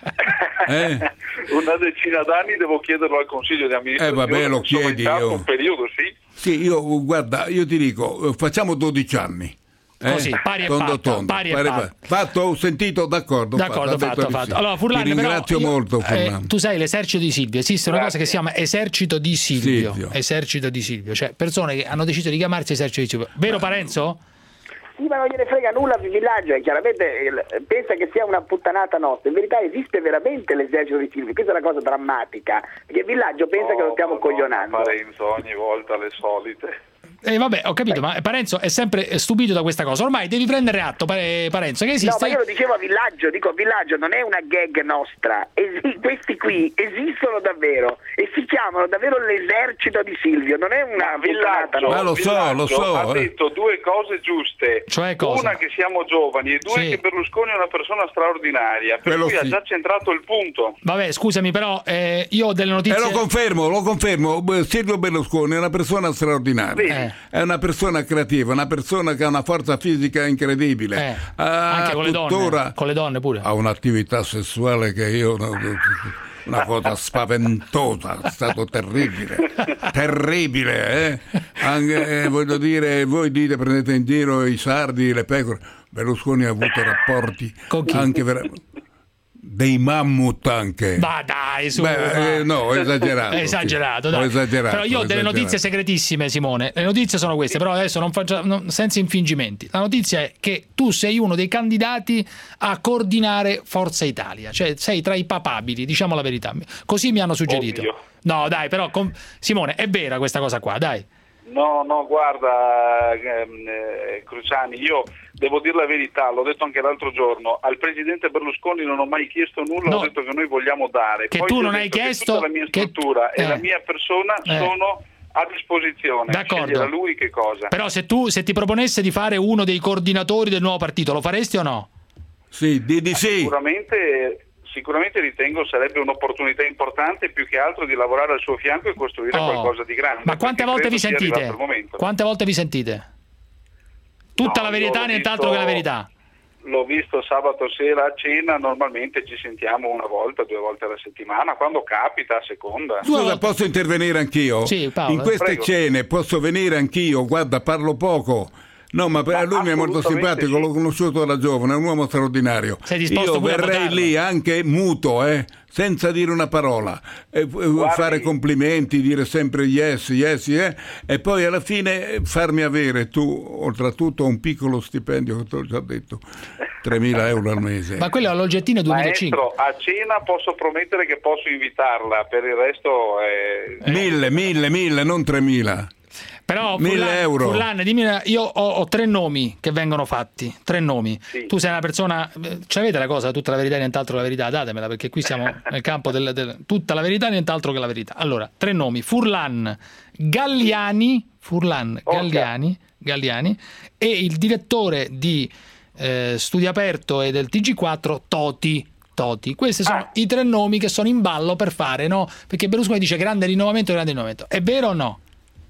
Speaker 5: Una decina d'anni devo chiederlo al consiglio di amministrazione.
Speaker 20: Vabbè, lo chiedi io.
Speaker 5: Un periodo, sì.
Speaker 20: Sì, guarda, io ti dico, facciamo 12 anni.
Speaker 2: Così, pari e
Speaker 20: fatto, ho sentito, d'accordo.
Speaker 2: Fatto. Allora, Furlan,
Speaker 20: ti ringrazio molto, Furlan.
Speaker 2: Tu sai l'esercito di Silvio, esiste una cosa che si chiama esercito di Silvio. Esercito di Silvio, cioè persone che hanno deciso di chiamarsi esercito di Silvio. Vero, Parenzo?
Speaker 11: Sì, ma non gliene frega nulla di Villaggio, chiaramente pensa che sia una puttanata nostra. In verità esiste veramente l'esercito di Silvio, questa è una cosa drammatica, perché Villaggio pensa che lo stiamo coglionando.
Speaker 5: Parenzo ogni volta le solite.
Speaker 2: Vabbè, ho capito, ma Parenzo è sempre stupito da questa cosa. Ormai devi prendere atto, Parenzo, che esiste.
Speaker 11: No, ma io lo dicevo a Villaggio, Villaggio non è una gag nostra. Questi qui esistono davvero e si chiamano davvero l'esercito di Silvio, non è una
Speaker 5: Villaggio.
Speaker 20: Ma lo so.
Speaker 5: Ha detto due cose giuste.
Speaker 2: Cioè cosa?
Speaker 5: Una che siamo giovani e due che Berlusconi è una persona straordinaria, per cui ha già centrato il punto.
Speaker 2: Vabbè, scusami, però io ho delle notizie.
Speaker 20: Lo confermo. Silvio Berlusconi è una persona straordinaria. È una persona creativa, una persona che ha una forza fisica incredibile.
Speaker 2: Anche con le donne pure.
Speaker 20: Ha un'attività sessuale che io... Una cosa spaventosa, è stato terribile, Anche, voglio dire, voi prendete in giro i sardi, le pecore. Berlusconi ha avuto rapporti anche dei mammut anche.
Speaker 2: Ma dai, su.
Speaker 20: No, ho esagerato.
Speaker 2: Esagerato, dai.
Speaker 20: Ho esagerato.
Speaker 2: Però io ho delle notizie segretissime, Simone. Le notizie sono queste, però adesso senza infingimenti. La notizia è che tu sei uno dei candidati a coordinare Forza Italia, cioè sei tra i papabili, diciamo la verità. Così mi hanno suggerito.
Speaker 5: Oddio.
Speaker 2: No, dai, però Simone, è vera questa cosa qua, dai.
Speaker 5: No, guarda, Cruciani, io devo dire la verità, l'ho detto anche l'altro giorno, al presidente Berlusconi non ho mai chiesto nulla, ho detto che noi vogliamo dare.
Speaker 2: Che
Speaker 5: poi
Speaker 2: tu non hai chiesto...
Speaker 5: Tutta la mia struttura e la mia persona sono a disposizione.
Speaker 2: D'accordo.
Speaker 5: Scegliere lui che cosa.
Speaker 2: Però se ti proponesse di fare uno dei coordinatori del nuovo partito, lo faresti o no?
Speaker 20: Sì, di sì.
Speaker 5: Sicuramente ritengo sarebbe un'opportunità importante, più che altro di lavorare al suo fianco e costruire qualcosa di grande.
Speaker 2: Ma quante volte vi sentite? Quante volte vi sentite? Tutta la verità, nient'altro che la verità.
Speaker 5: L'ho visto sabato sera a cena, normalmente ci sentiamo una volta, 2 volte alla settimana, quando capita, a seconda.
Speaker 20: Scusa, posso intervenire anch'io?
Speaker 2: Sì, Paolo.
Speaker 20: In queste cene posso venire anch'io, guarda, parlo poco. No, ma per lui mi è molto simpatico, l'ho conosciuto da giovane, è un uomo straordinario. Io verrei lì anche muto, senza dire una parola, fare complimenti, dire sempre yes, e poi alla fine farmi avere oltretutto un piccolo stipendio, che te l'ho già detto, 3.000 euro al mese.
Speaker 2: Ma quello è all'oggettino 2005.
Speaker 5: Maestro, a cena posso promettere che posso invitarla, per il resto...
Speaker 20: 1.000, non 3.000.
Speaker 2: Però
Speaker 20: 1.000 euro.
Speaker 2: Furlan, dimmi, io ho 3 nomi che vengono fatti, 3 nomi. Sì. Tu sei una persona, c'avete la cosa, tutta la verità e nient'altro la verità, datemela, perché qui siamo nel campo tutta la verità e nient'alro che la verità. Allora, 3 nomi: Furlan, Galliani e il direttore di Studio Aperto e del TG4 Toti. Questi sono i 3 nomi che sono in ballo per fare, no? Perché Berlusconi dice grande rinnovamento. È vero o no?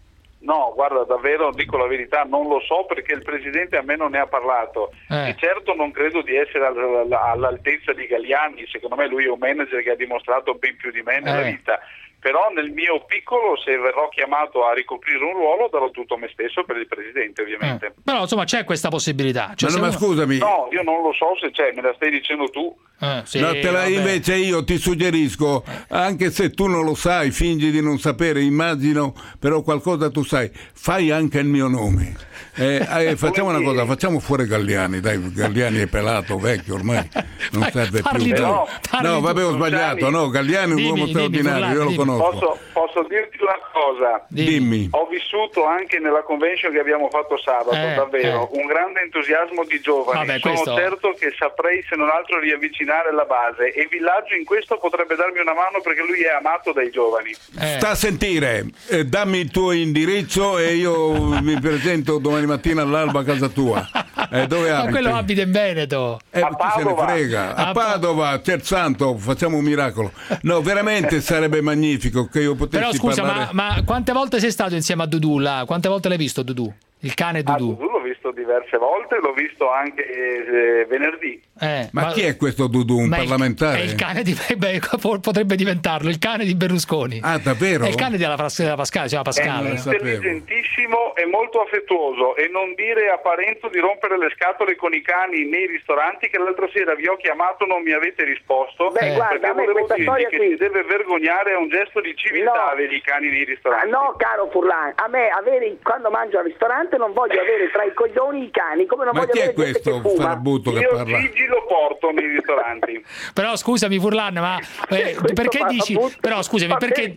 Speaker 5: No, guarda, davvero dico la verità, non lo so, perché il Presidente a me non ne ha parlato. E certo non credo di essere all'altezza di Galliani, secondo me lui è un manager che ha dimostrato ben più di me nella vita. Però nel mio piccolo, se verrò chiamato a ricoprire un ruolo, darò tutto a me stesso per il Presidente, ovviamente.
Speaker 2: Però insomma c'è questa possibilità. Cioè,
Speaker 20: ma scusami.
Speaker 5: No, io non lo so se c'è, me la stai dicendo tu.
Speaker 2: Sì,
Speaker 20: no, invece io ti suggerisco, anche se tu non lo sai, fingi di non sapere, immagino, però qualcosa tu sai, fai anche il mio nome. Facciamo una cosa, facciamo fuori Galliani, dai, Galliani è pelato, vecchio ormai, non serve più. No, vabbè, ho sbagliato, no, Galliani è un uomo straordinario, io lo conosco.
Speaker 5: Posso dirti una cosa?
Speaker 20: Dimmi.
Speaker 5: Ho vissuto anche nella convention che abbiamo fatto sabato, davvero, un grande entusiasmo di giovani. Sono certo che saprei se non altro riavvicinare la base, e Villaggio in questo potrebbe darmi una mano perché lui è amato dai giovani.
Speaker 20: Sta a sentire, dammi il tuo indirizzo e io mi presento domani mattina all'alba a casa tua. Dove abiti?
Speaker 2: Ma quello abita in Veneto.
Speaker 5: A Padova.
Speaker 20: Se ne frega. A Padova, Santo, facciamo un miracolo. No, veramente sarebbe magnifico che io potessi
Speaker 2: Però scusa,
Speaker 20: parlare...
Speaker 2: ma quante volte sei stato insieme a Dudu là? Quante volte l'hai visto Dudu? Il cane Dudu?
Speaker 5: Dudu l'ho visto diverse volte, l'ho visto anche venerdì.
Speaker 20: Ma chi è questo Dudu? Un parlamentare?
Speaker 2: È il cane di potrebbe diventarlo, il cane di Berlusconi.
Speaker 20: Ah, davvero?
Speaker 2: È il cane della Pascale, si chiama Pascale.
Speaker 5: È intelligentissimo e molto affettuoso, e non dire a Parenzo di rompere le scatole con i cani nei ristoranti, che l'altra sera vi ho chiamato, non mi avete risposto.
Speaker 11: Guarda, a me questa storia
Speaker 5: che
Speaker 11: qui
Speaker 5: si deve vergognare, è un gesto di civiltà avere i cani nei ristoranti.
Speaker 11: No, caro Furlan, a me quando mangio al ristorante non voglio avere tra i coglioni i cani, come non voglio avere gente che fuma.
Speaker 20: Farabutto che parla?
Speaker 5: Io Gigi lo porto nei ristoranti.
Speaker 2: Però scusami Furlan, ma perché dici? Però scusami,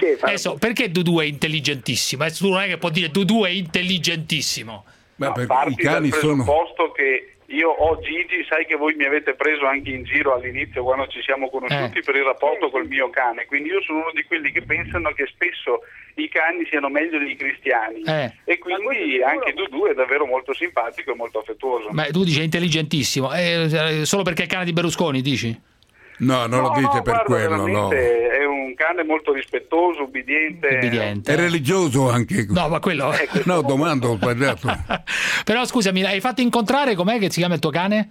Speaker 2: perché Dudu è intelligentissimo? Tu non è che può dire Dudu è intelligentissimo.
Speaker 20: Ma perché i cani sono
Speaker 5: che io ho Gigi, sai che voi mi avete preso anche in giro all'inizio quando ci siamo conosciuti per il rapporto col mio cane, quindi io sono uno di quelli che pensano che spesso i cani siano meglio dei cristiani, e quindi anche Dudu è davvero molto simpatico e molto affettuoso.
Speaker 2: Ma tu dici intelligentissimo, solo perché è il cane di Berlusconi, dici?
Speaker 20: No, non lo dice per quello, no.
Speaker 5: È un cane molto rispettoso, ubbidiente.
Speaker 20: È religioso anche.
Speaker 2: No, ma quello...
Speaker 20: No, domando, ho sbagliato.
Speaker 2: Però scusami, hai fatto incontrare, com'è che si chiama il tuo cane?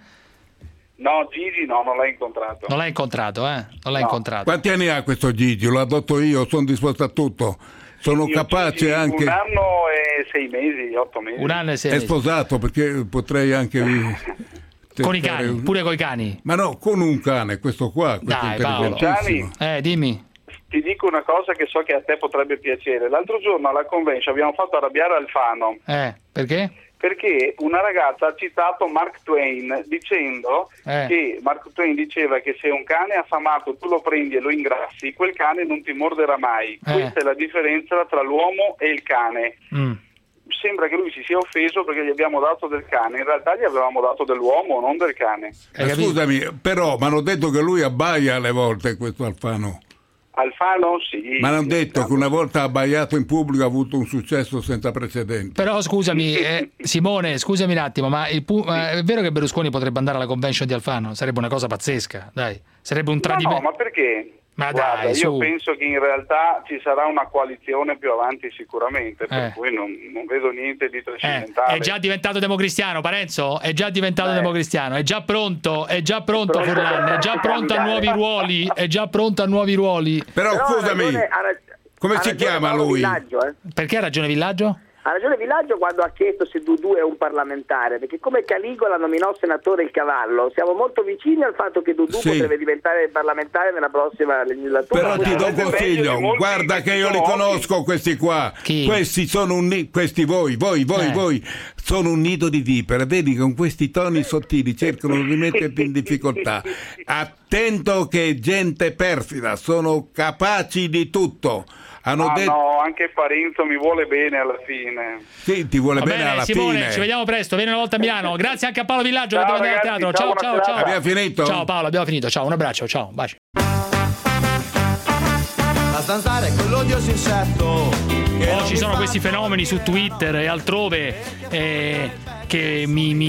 Speaker 5: No, Gigi no, non l'hai incontrato.
Speaker 2: Non l'hai incontrato, Non l'hai incontrato.
Speaker 20: Quanti anni ha questo Gigi? Lo adotto io, sono disposto a tutto. Sono capace
Speaker 5: Gigi,
Speaker 20: anche...
Speaker 5: 1 anno e 6 mesi, 8 mesi.
Speaker 2: 1 anno e 6 mesi.
Speaker 20: È sposato, perché potrei anche...
Speaker 2: Con i cani, pure con i cani.
Speaker 20: Ma no, con un cane, questo qua.
Speaker 2: Dai, Paolo. Dimmi.
Speaker 5: Ti dico una cosa che so che a te potrebbe piacere. L'altro giorno alla convention abbiamo fatto arrabbiare Alfano.
Speaker 2: Perché?
Speaker 5: Perché una ragazza ha citato Mark Twain dicendo che Mark Twain diceva che se un cane è affamato tu lo prendi e lo ingrassi, quel cane non ti morderà mai. Questa è la differenza tra l'uomo e il cane. Sembra che lui si sia offeso perché gli abbiamo dato del cane, in realtà gli avevamo dato dell'uomo, non del cane.
Speaker 20: Scusami, però mi hanno detto che lui abbaia alle volte, questo Alfano.
Speaker 5: Alfano sì.
Speaker 20: Ma hanno detto che una volta abbaiato in pubblico ha avuto un successo senza precedenti.
Speaker 2: Però scusami, Simone, scusami un attimo, ma è vero che Berlusconi potrebbe andare alla convention di Alfano? Sarebbe una cosa pazzesca, dai. Sarebbe un tradimento.
Speaker 5: No, ma perché?
Speaker 2: Ma
Speaker 5: guarda,
Speaker 2: dai,
Speaker 5: io penso che in realtà ci sarà una coalizione più avanti sicuramente, per cui non vedo niente di trascendentale.
Speaker 2: È già diventato democristiano, Parenzo? È già diventato democristiano, è già pronto Furlan, è già pronto a nuovi ruoli,
Speaker 20: Però scusami, come si chiama lui?
Speaker 2: Perché ha ragione Villaggio?
Speaker 11: Ha ragione Villaggio quando ha chiesto se Dudu è un parlamentare, perché come Caligola nominò senatore il cavallo, siamo molto vicini al fatto che Dudu potrebbe diventare parlamentare nella prossima legislatura.
Speaker 20: Però ti do un consiglio, guarda che io li conosco questi qua.
Speaker 2: Chi?
Speaker 20: Questi sono voi sono un nido di vipere, vedi, con questi toni sottili cercano di metterti in difficoltà. Attento che è gente perfida, sono capaci di tutto. Hanno detto...
Speaker 5: No, anche Parenzo mi vuole bene alla fine.
Speaker 20: Sì, ti vuole bene alla fine.
Speaker 2: Ci vediamo presto, vieni una volta a Milano. Grazie anche a Paolo Villaggio che deve andare al teatro. Ciao.
Speaker 20: Abbiamo finito?
Speaker 2: Ciao Paolo, abbiamo finito. Ciao, un abbraccio, ciao, un bacio.
Speaker 4: La zanzara è quell'odioso insetto.
Speaker 2: Ci sono questi fenomeni su Twitter e altrove che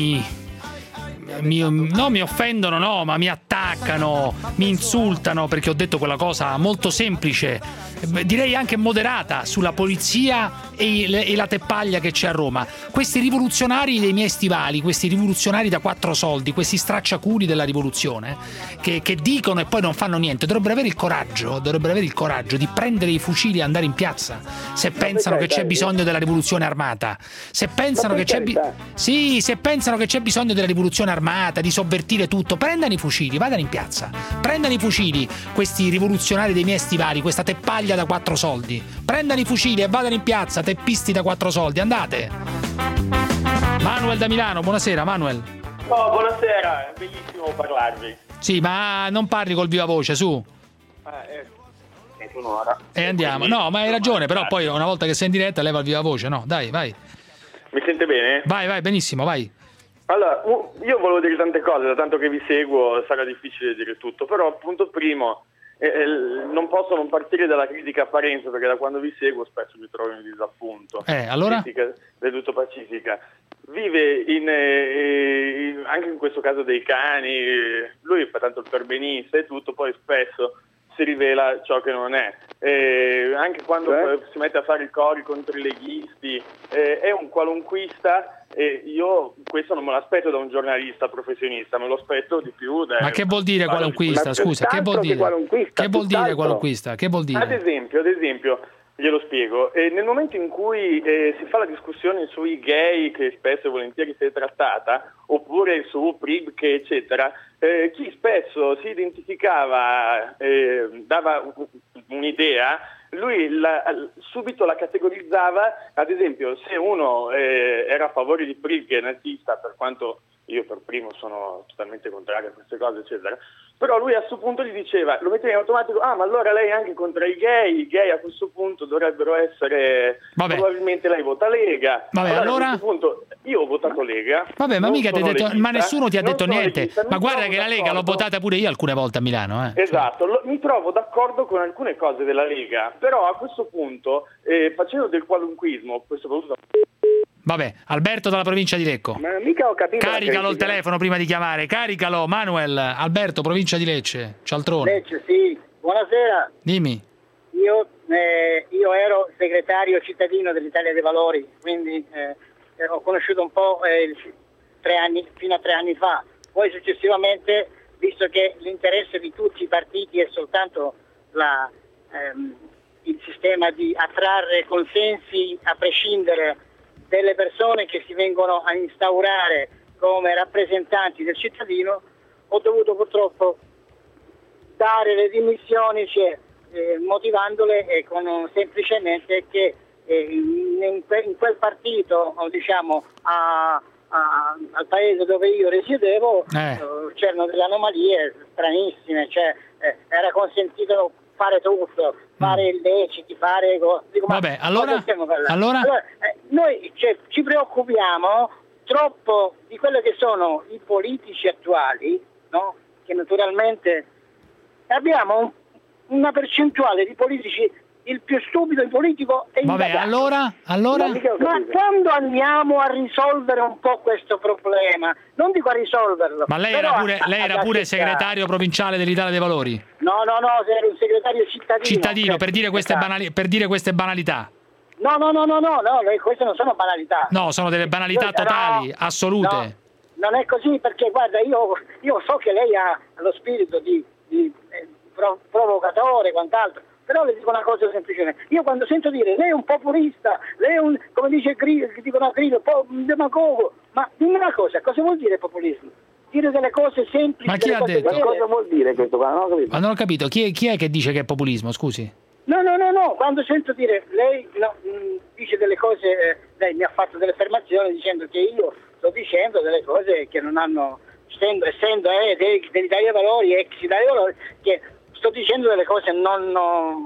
Speaker 2: non mi offendono, no, ma mi attaccano, mi insultano perché ho detto quella cosa molto semplice, direi anche moderata, sulla polizia e la teppaglia che c'è a Roma. Questi rivoluzionari dei miei stivali, questi rivoluzionari da 4 soldi, questi stracciaculi della rivoluzione che dicono e poi non fanno niente, dovrebbero avere il coraggio di prendere i fucili e andare in piazza se pensano che c'è bisogno della rivoluzione armata, se pensano che c'è bisogno della rivoluzione armata, di sovvertire tutto. Prendano i fucili, vadano in piazza, prendano i fucili questi rivoluzionari dei miei stivali, questa teppaglia da 4 soldi, prendano i fucili e vadano in piazza, teppisti da 4 soldi, andate. Manuel da Milano, buonasera Manuel.
Speaker 6: Oh, buonasera, è bellissimo parlarvi.
Speaker 2: Sì, ma non parli col viva voce, su.
Speaker 6: Un'ora.
Speaker 2: E andiamo. No, ma hai ragione, però poi una volta che sei in diretta leva il viva voce, no? Dai, vai.
Speaker 6: Mi sente bene?
Speaker 2: Vai, benissimo, vai.
Speaker 6: Allora, io volevo dire tante cose, da tanto che vi seguo sarà difficile dire tutto, però appunto primo, non posso non partire dalla critica a Parenzo, perché da quando vi seguo spesso mi trovo in disappunto.
Speaker 2: Allora?
Speaker 6: Critica del tutto pacifica. Vive anche in questo caso dei cani, lui fa tanto il perbenista e tutto, poi spesso si rivela ciò che non è. Anche quando si mette a fare i cori contro i leghisti, è un qualunquista. Io questo non me lo aspetto da un giornalista professionista, me lo aspetto di più da...
Speaker 2: Ma che vuol dire qualunquista? Scusa, che vuol dire? Che vuol dire qualunquista? Che vuol dire?
Speaker 6: Ad esempio, glielo spiego. Nel momento in cui si fa la discussione sui gay, che spesso e volentieri si è trattata, oppure su PRIB, eccetera, chi spesso si identificava, dava un'idea, lui subito la categorizzava. Ad esempio, se uno era a favore di PRIB, che è nazista, per quanto io per primo sono totalmente contrario a queste cose, eccetera, però lui a questo punto gli diceva, lo metteva in automatico, ma allora lei è anche contro i gay a questo punto dovrebbero essere, probabilmente lei vota Lega.
Speaker 2: Allora?
Speaker 6: A questo punto io ho votato Lega.
Speaker 2: Vabbè, ma mica ma nessuno ti ha detto niente. Ma guarda che la Lega l'ho votata pure io alcune volte a Milano.
Speaker 6: Esatto, mi trovo d'accordo con alcune cose della Lega, però a questo punto, facendo del qualunquismo, soprattutto...
Speaker 2: Vabbè, Alberto dalla provincia di Lecco.
Speaker 6: Ma mica ho capito.
Speaker 2: Caricalo il telefono prima di chiamare, caricalo. Manuel, Alberto, provincia di Lecce, Cialtrone.
Speaker 22: Lecce, sì. Buonasera.
Speaker 2: Dimmi.
Speaker 22: Io ero segretario cittadino dell'Italia dei Valori, quindi ho conosciuto un po' fino a 3 anni fa. Poi successivamente, visto che l'interesse di tutti i partiti è soltanto il sistema di attrarre consensi a prescindere delle persone che si vengono a instaurare come rappresentanti del cittadino, ho dovuto purtroppo dare le dimissioni, motivandole semplicemente che in quel partito, diciamo, al paese dove io risiedevo c'erano delle anomalie stranissime, era consentito fare tutto, fare illeciti, fare...
Speaker 2: Vabbè, allora
Speaker 22: noi ci preoccupiamo troppo di quello che sono i politici attuali, no? Che naturalmente abbiamo una percentuale di politici, il più stupido il politico è
Speaker 2: indagato. Vabbè, allora?
Speaker 22: Ma quando andiamo a risolvere un po' questo problema, non dico a risolverlo.
Speaker 2: Ma lei era pure segretario provinciale dell'Italia dei Valori?
Speaker 22: No, ero un segretario cittadino.
Speaker 2: Cittadino, per dire queste banalità.
Speaker 22: No, queste non sono banalità.
Speaker 2: No, sono delle banalità totali, assolute.
Speaker 22: No, non è così, perché guarda, io so che lei ha lo spirito di provocatore e quant'altro, però le dico una cosa semplicemente. Io quando sento dire lei è un populista, lei è un, come dice Grillo, dicono a Grillo, un demagogo, ma dimmi una cosa vuol dire populismo? Dire delle cose semplici.
Speaker 2: Ma chi ha detto?
Speaker 22: Cosa vuol dire questo qua? Non ho capito.
Speaker 2: Ma non ho capito, chi è che dice che è populismo, scusi?
Speaker 22: No, quando sento dire lei dice delle cose, lei mi ha fatto delle affermazioni dicendo che io sto dicendo delle cose che non hanno, essendo dell'Italia dei Valori, ex Italia dei Valori, che sto dicendo delle cose non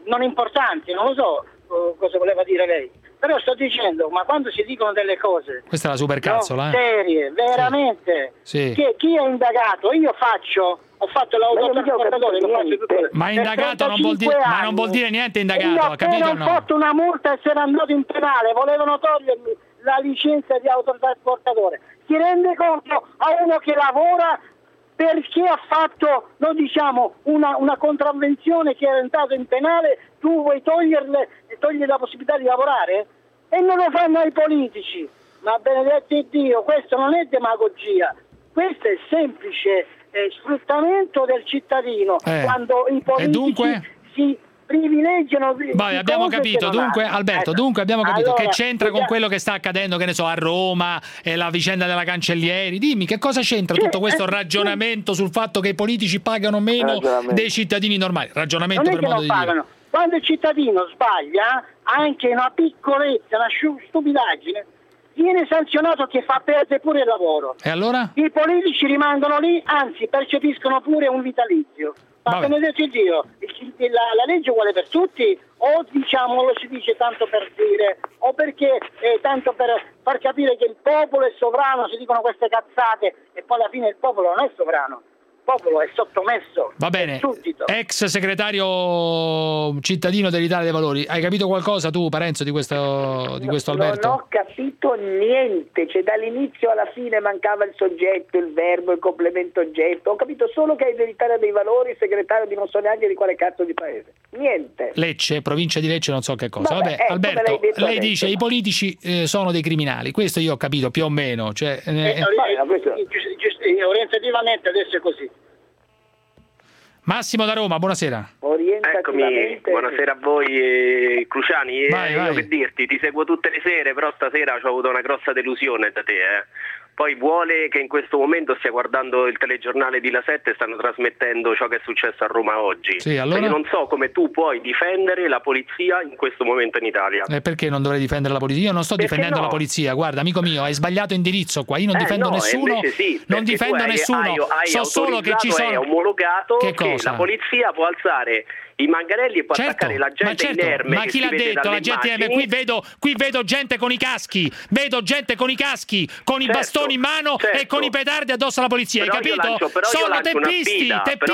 Speaker 22: non importanti, non lo so cosa voleva dire lei. Però sto dicendo, ma quando si dicono delle cose...
Speaker 2: Questa è la supercazzola,
Speaker 22: serie, veramente,
Speaker 2: sì.
Speaker 22: Chi è indagato? Io ho fatto l'autotrasportatore,
Speaker 2: ma indagato non vuol dire niente indagato, ha capito?
Speaker 22: Io ho fatto una multa e se n'è andato in penale, volevano togliermi la licenza di autotrasportatore. Si rende conto a uno che lavora perché ha fatto, una contravvenzione che è entrato in penale, tu vuoi togliergli la possibilità di lavorare? E non lo fanno ai politici. Ma benedetto Dio, questo non è demagogia, questo è semplice sfruttamento del cittadino, quando i politici si privilegiano.
Speaker 2: Abbiamo capito, dunque Alberto, abbiamo capito che c'entra con quello che sta accadendo, che ne so, a Roma e la vicenda della Cancellieri. Dimmi, che cosa c'entra tutto questo ragionamento sul fatto che i politici pagano meno dei cittadini normali? Ragionamento per modo di dire.
Speaker 22: Quando il cittadino sbaglia, anche una piccolezza, una stupidaggine, viene sanzionato, che fa perdere pure il lavoro.
Speaker 2: E allora?
Speaker 22: I politici rimangono lì, anzi percepiscono pure un vitalizio. Ma benedetto Dio, la legge è uguale per tutti, o lo si dice tanto per dire, o perché tanto per far capire che il popolo è sovrano, si dicono queste cazzate, e poi alla fine il popolo non è sovrano. Popolo è sottomesso.
Speaker 2: Va bene, ex segretario cittadino dell'Italia dei Valori, hai capito qualcosa tu, Parenzo, di questo Alberto?
Speaker 11: Non ho capito niente, dall'inizio alla fine mancava il soggetto, il verbo, il complemento oggetto. Ho capito solo che è dell'Italia dei Valori, segretario di non so neanche di quale cazzo di paese. Niente.
Speaker 2: Lecce, provincia di Lecce, non so che cosa. Vabbè, Alberto, lei dice i politici sono dei criminali. Questo io ho capito più o meno.
Speaker 22: Orientativamente adesso è così.
Speaker 2: Massimo da Roma, buonasera.
Speaker 18: Eccomi, buonasera a voi Cruciani.
Speaker 2: Vai.
Speaker 18: Che dirti, ti seguo tutte le sere, però stasera ho avuto una grossa delusione da te. Poi vuole che in questo momento stia guardando il telegiornale di La 7 e stanno trasmettendo ciò che è successo a Roma oggi.
Speaker 2: Sì, allora?
Speaker 18: Io non so come tu puoi difendere la polizia in questo momento in Italia.
Speaker 2: Perché non dovrei difendere la polizia? Io non sto difendendo la polizia, guarda amico mio, hai sbagliato indirizzo qua, io non difendo nessuno, non difendo nessuno, so solo che ci sono...
Speaker 18: È omologato
Speaker 2: che
Speaker 18: la polizia può alzare i manganelli e può attaccare la gente inerme.
Speaker 2: Ma chi l'ha detto? La gente inerme? Qui vedo gente con i caschi, con i bastoni in mano e con i petardi addosso alla polizia, hai capito? Sono teppisti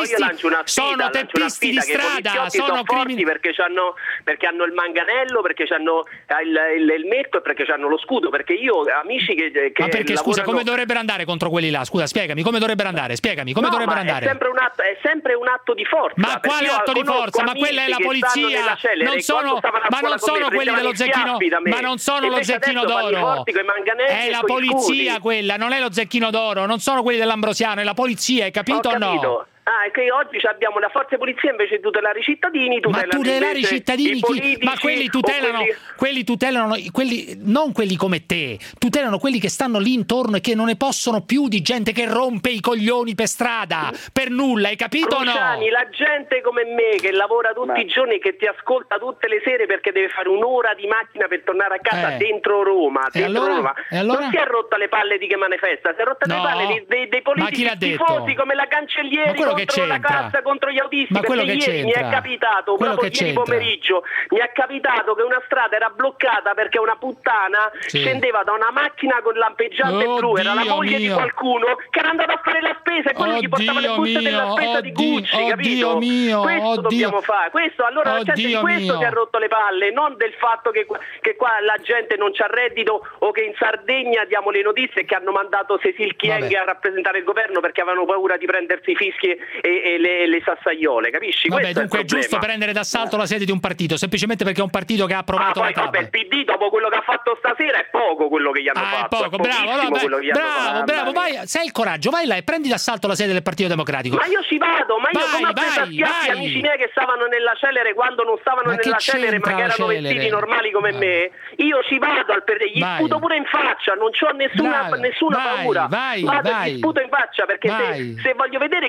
Speaker 2: di strada, sono criminali
Speaker 18: perché hanno il manganello, perché hanno il metto e perché hanno lo scudo, perché io amici che
Speaker 2: ma perché scusa, come dovrebbero andare contro quelli là? Scusa, spiegami come dovrebbero andare, dovrebbero andare.
Speaker 18: È sempre un atto di forza.
Speaker 2: Ma quale atto di forza? Ma quella è la polizia, non sono quelli dello zecchino, ma non sono lo zecchino d'oro, è la polizia quella, non è lo zecchino d'oro, non sono quelli dell'Ambrosiano, è la polizia, hai capito o no?
Speaker 18: È che oggi abbiamo la forza di polizia invece di tutelare i cittadini,
Speaker 2: ma tutelare i cittadini ma quelli tutelano non quelli come te, tutelano quelli che stanno lì intorno e che non ne possono più di gente che rompe i coglioni per strada per nulla, hai capito o no?
Speaker 18: La gente come me che lavora tutti i giorni, che ti ascolta tutte le sere perché deve fare un'ora di macchina per tornare a casa dentro Roma,
Speaker 2: allora?
Speaker 18: Non si è rotta le palle di che manifesta, si è rotta le palle dei politici tifosi come la Cancellieri contro la classe, contro gli autisti, perché ieri mi è capitato, proprio ieri pomeriggio, mi è capitato che una strada era bloccata perché una puttana scendeva da una macchina con lampeggiante blu, era la moglie di qualcuno che era andata a fare la spesa e quello gli portava le buste della spesa di Gucci, capito? Questo dobbiamo fare, allora la gente di questo si è rotto le palle, non del fatto che qua la gente non c'ha reddito, o che in Sardegna diamo le notizie che hanno mandato Cecil Kyenge a rappresentare il governo perché avevano paura di prendersi i fischi e le sassaiole, capisci?
Speaker 2: Vabbè, dunque è giusto prendere d'assalto la sede di un partito semplicemente perché è un partito che ha approvato la TAV.
Speaker 18: Il PD dopo quello che ha fatto stasera è poco quello che gli hanno fatto.
Speaker 2: È poco, bravo, vai, se hai il coraggio, vai là e prendi d'assalto la sede del Partito Democratico.
Speaker 18: Ma io ci vado, come amici miei che stavano nella celere quando non stavano nella celere, ma che erano vestiti normali come me, io ci vado gli sputo pure in faccia, non c'ho nessuna paura. Gli sputo in faccia perché se voglio vedere chi scende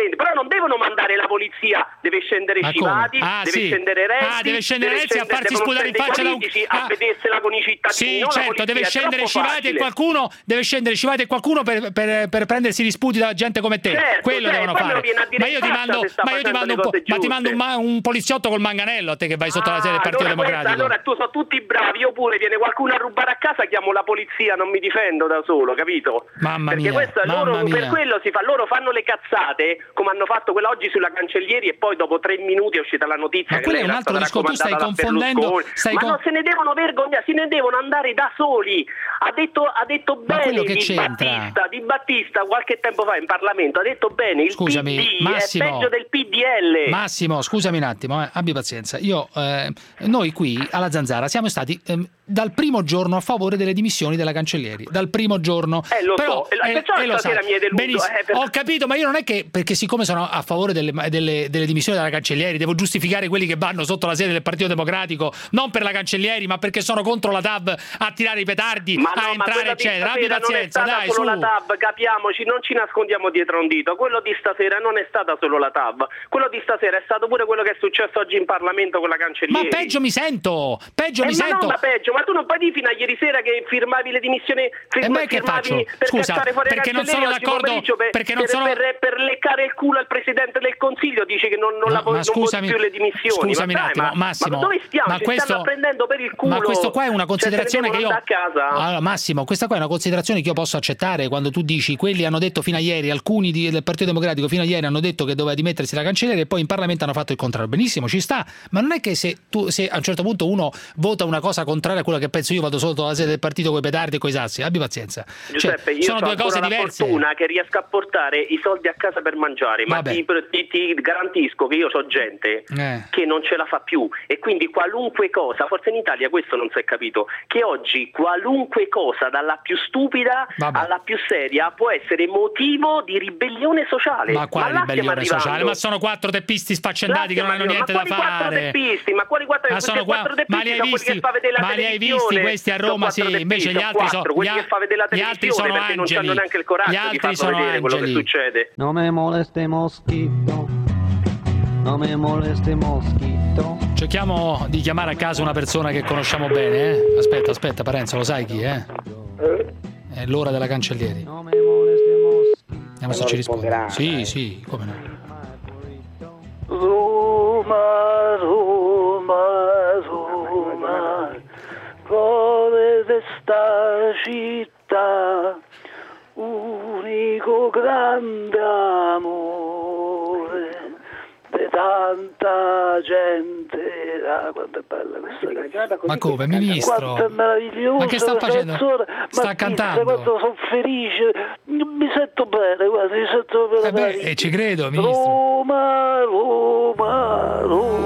Speaker 18: assolutamente, però non devono mandare la polizia, deve scendere Civati, scendere Renzi,
Speaker 2: deve scendere Renzi a farsi sputare in faccia da un
Speaker 18: a vedersela con i cittadini.
Speaker 2: Sì, certo, deve scendere Civati e qualcuno per prendersi gli sputi da gente come te.
Speaker 18: Certo,
Speaker 2: quello devono fare. Ma io ti mando un poliziotto col manganello a te che vai sotto la sede del Partito Democratico.
Speaker 18: Allora tu sono tutti bravi, io pure viene qualcuno a rubare a casa, chiamo la polizia, non mi difendo da solo, capito?
Speaker 2: Mamma
Speaker 18: Perché
Speaker 2: mia,
Speaker 18: per quello si fa, loro fanno le cazzate come hanno fatto quella oggi sulla Cancellieri e poi dopo 3 minuti è uscita la notizia
Speaker 2: che lei è un altro discorso, tu stai confondendo
Speaker 18: se ne devono vergognare, se ne devono andare da soli. Ha detto bene Di Battista qualche tempo fa in Parlamento, ha detto bene il PD
Speaker 2: Massimo,
Speaker 18: è peggio del PDL.
Speaker 2: Massimo, scusami un attimo, abbi pazienza. Noi qui alla Zanzara siamo stati dal primo giorno a favore delle dimissioni della Cancellieri, dal primo giorno.
Speaker 18: Però stasera mi è deluso.
Speaker 2: Ho capito, ma io non è che perché siccome sono a favore delle dimissioni della Cancellieri devo giustificare quelli che vanno sotto la sede del Partito Democratico, non per la Cancellieri, ma perché sono contro la TAV a tirare i petardi, a entrare eccetera. Abbi pazienza, dai,
Speaker 18: solo la TAV, capiamoci, non ci nascondiamo dietro un dito. Quello di stasera non è stata solo la TAV, quello di stasera è stato pure quello che è successo oggi in Parlamento con la Cancellieri.
Speaker 2: Ma peggio mi sento,
Speaker 18: ma tu non puoi dire fino a ieri sera che firmavi le dimissioni,
Speaker 2: che faccio? Scusa, perché non sono d'accordo,
Speaker 18: per leccare il culo al Presidente del Consiglio dice che non puoi più le dimissioni.
Speaker 2: Scusami un attimo, Massimo,
Speaker 18: ma dove stiamo? Stanno prendendo per il culo.
Speaker 2: Ma questo qua è una considerazione che io
Speaker 18: allora,
Speaker 2: Massimo, questa qua è una considerazione che io posso accettare quando tu dici quelli hanno detto fino a ieri, alcuni del Partito Democratico fino a ieri hanno detto che doveva dimettersi la Cancellieri e poi in Parlamento hanno fatto il contrario. Benissimo, ci sta, ma non è che se a un certo punto uno vota una cosa contraria a quello che penso io, vado sotto la sede del partito coi petardi e coi sassi. Abbi pazienza.
Speaker 18: Giuseppe, io
Speaker 2: sono due cose diverse.
Speaker 18: La fortuna che riesco a portare i soldi a casa per mangiare, ma ti garantisco che io so gente che non ce la fa più, e quindi qualunque cosa, forse in Italia questo non si è capito, che oggi qualunque cosa dalla più stupida alla più seria può essere motivo di ribellione sociale.
Speaker 2: Ma quale ribellione sociale? Ma sono 4 teppisti sfaccendati che non hanno niente da fare.
Speaker 18: Ma quali 4 teppisti?
Speaker 2: Ma li hai visti questi a Roma? Sì, invece gli altri sono angeli. Gli altri sono angeli.
Speaker 3: Non me moleste moschito. Non me moleste moschito.
Speaker 2: Cerchiamo di chiamare a casa una persona che conosciamo bene, Aspetta, Parenzo, lo sai chi è? È l'ora della Cancellieri.
Speaker 3: Non me moleste moschito.
Speaker 2: Vediamo se ci risponde. Sì, come no.
Speaker 8: Roma, cuore di sta città, unico grande amore di tanta gente. Quanto è bella questa canzone.
Speaker 2: Ma come, ministro?
Speaker 8: Quanto è meraviglioso.
Speaker 2: Ma che sta facendo? Sta cantando.
Speaker 8: Quanto sono felice, mi sento bene, guarda, mi sento bene.
Speaker 2: Ci credo, ministro.
Speaker 8: Roma,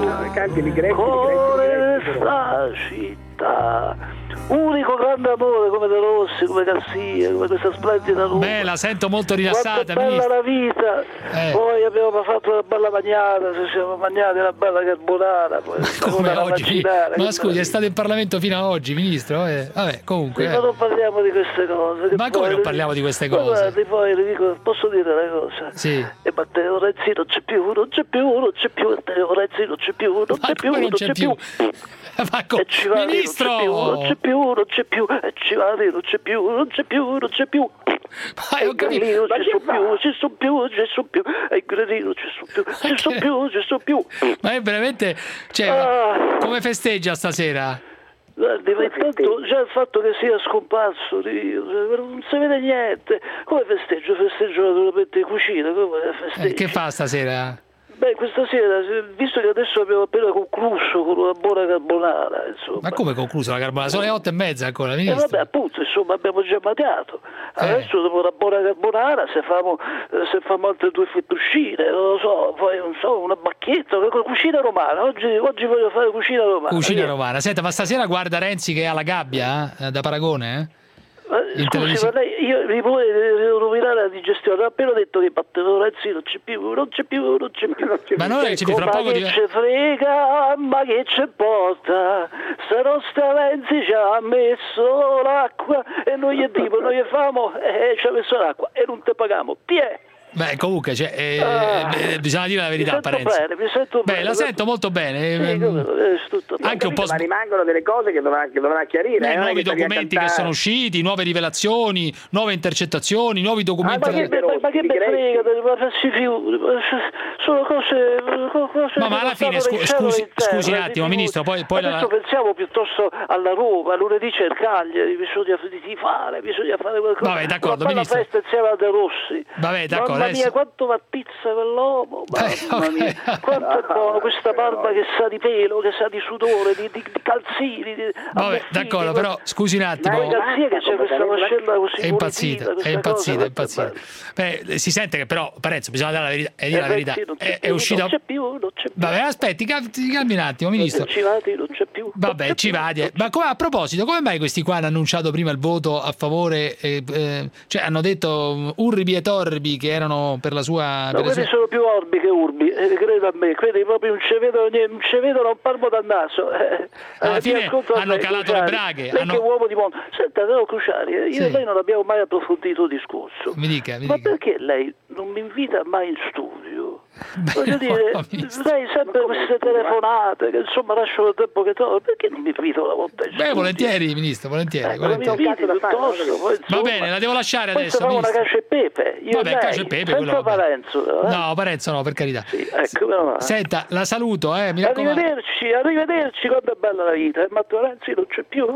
Speaker 8: cuore di sta città, unico grande amore come De Rossi, come Garcia, come questa splendida Roma.
Speaker 2: Beh, la sento molto rilassata.
Speaker 8: Quanto è bella la vita. Poi abbiamo fatto una bella magnata, ci siamo mangiati una bella carbonara.
Speaker 2: Come oggi? Ma scusi, è stato in Parlamento fino ad oggi, ministro? Vabbè, comunque.
Speaker 8: Ma non parliamo di queste cose.
Speaker 2: Ma come non parliamo di queste cose?
Speaker 8: Poi le dico, posso dire una cosa?
Speaker 2: Sì.
Speaker 8: E Matteo Renzi non c'è più, Matteo Renzi non c'è più, non c'è più.
Speaker 2: Ministro!
Speaker 8: Non c'è più, e Civati non c'è più.
Speaker 2: Ma ho capito.
Speaker 8: Ci sono più, e Gradino ci sono più.
Speaker 2: Ma è veramente, come festeggia stasera?
Speaker 8: Guardi, ma intanto già il fatto che sia scomparso non si vede niente. Come festeggio naturalmente in cucina.
Speaker 2: Che fa stasera?
Speaker 8: Beh, questa sera, visto che adesso abbiamo appena concluso con una buona carbonara, insomma.
Speaker 2: Ma come concluso la carbonara? Sono le 8:30 ancora, ministro.
Speaker 8: Vabbè, appunto, insomma, abbiamo già mangiato. Adesso dopo una buona carbonara, se famo altre 2 fettuccine, non lo so, poi non so, una bacchetta, cucina romana. Oggi voglio fare cucina romana.
Speaker 2: Cucina romana. Senta, ma stasera guarda Renzi che ha la gabbia da paragone,
Speaker 8: Scusi, ma lei, io mi vuole rovinare la digestione. Ho appena detto che Matteo Renzi non c'è più.
Speaker 2: Ma non è fra poco
Speaker 8: che ci frega, ma che ci importa? Se non sta Renzi ci ha messo l'acqua e noi gli dico, noi gli famo ci ha messo l'acqua e non te paghiamo. Tiè.
Speaker 2: Beh, comunque, bisogna dire la verità, Parenzo.
Speaker 8: Mi sento bene.
Speaker 2: La sento molto bene. Anche un po'.
Speaker 11: Ma rimangono delle cose che dovrà chiarire.
Speaker 2: Nuovi documenti che sono usciti, nuove rivelazioni, nuove intercettazioni, nuovi documenti.
Speaker 8: Ma che me frega, sono cose
Speaker 2: ma alla fine, scusi un attimo, Ministro, poi
Speaker 8: adesso pensiamo piuttosto alla Roma, lunedì c'è il Cagliari, bisogna fare qualcosa.
Speaker 2: Vabbè, d'accordo,
Speaker 8: Ministro. La festa insieme a De Rossi.
Speaker 2: Vabbè, d'accordo.
Speaker 8: Mamma mia, quanto va pizza quell'uomo, mamma mia, quanto è buono, questa barba che sa di pelo, che sa di sudore, di calzini.
Speaker 2: Vabbè, d'accordo, però scusi un attimo.
Speaker 8: Che c'è questa mascella così
Speaker 2: è impazzita. Beh, si sente che però, Parenzo, bisogna dare la verità. È uscita.
Speaker 8: Non c'è più.
Speaker 2: Vabbè, aspetti, cambi un attimo, Ministro.
Speaker 8: Civati non c'è più.
Speaker 2: Vabbè, Civati. Ma a proposito, come mai questi qua hanno annunciato prima il voto a favore? Cioè, hanno detto Urbi e Torbi che erano per la sua.
Speaker 8: No, quelli sono più orbi che urbi, credo a me. Quelli proprio non ci vedono un palmo dal naso.
Speaker 2: Alla fine hanno calato le braghe.
Speaker 8: Lei che uomo di mondo. Senta, devo Cruciani, io e lei non abbiamo mai approfondito il discorso.
Speaker 2: Mi dica.
Speaker 8: Ma perché lei non mi invita mai in studio? Voglio dire, lei sempre queste telefonate che insomma lascio il tempo che trovo, perché non mi invito una volta in studio?
Speaker 2: Volentieri, Ministro, volentieri.
Speaker 8: Mi inviti piuttosto, poi,
Speaker 2: va bene, la devo lasciare adesso.
Speaker 8: Facciamo una cacio e pepe.
Speaker 2: Vabbè, cacio e pepe.
Speaker 8: Senza Parenzo.
Speaker 2: No, Parenzo no, per carità.
Speaker 8: Sì, ecco,
Speaker 2: senta, la saluto, mi raccomando.
Speaker 8: Arrivederci, quanto è bella la vita. Matteo Renzi non c'è più.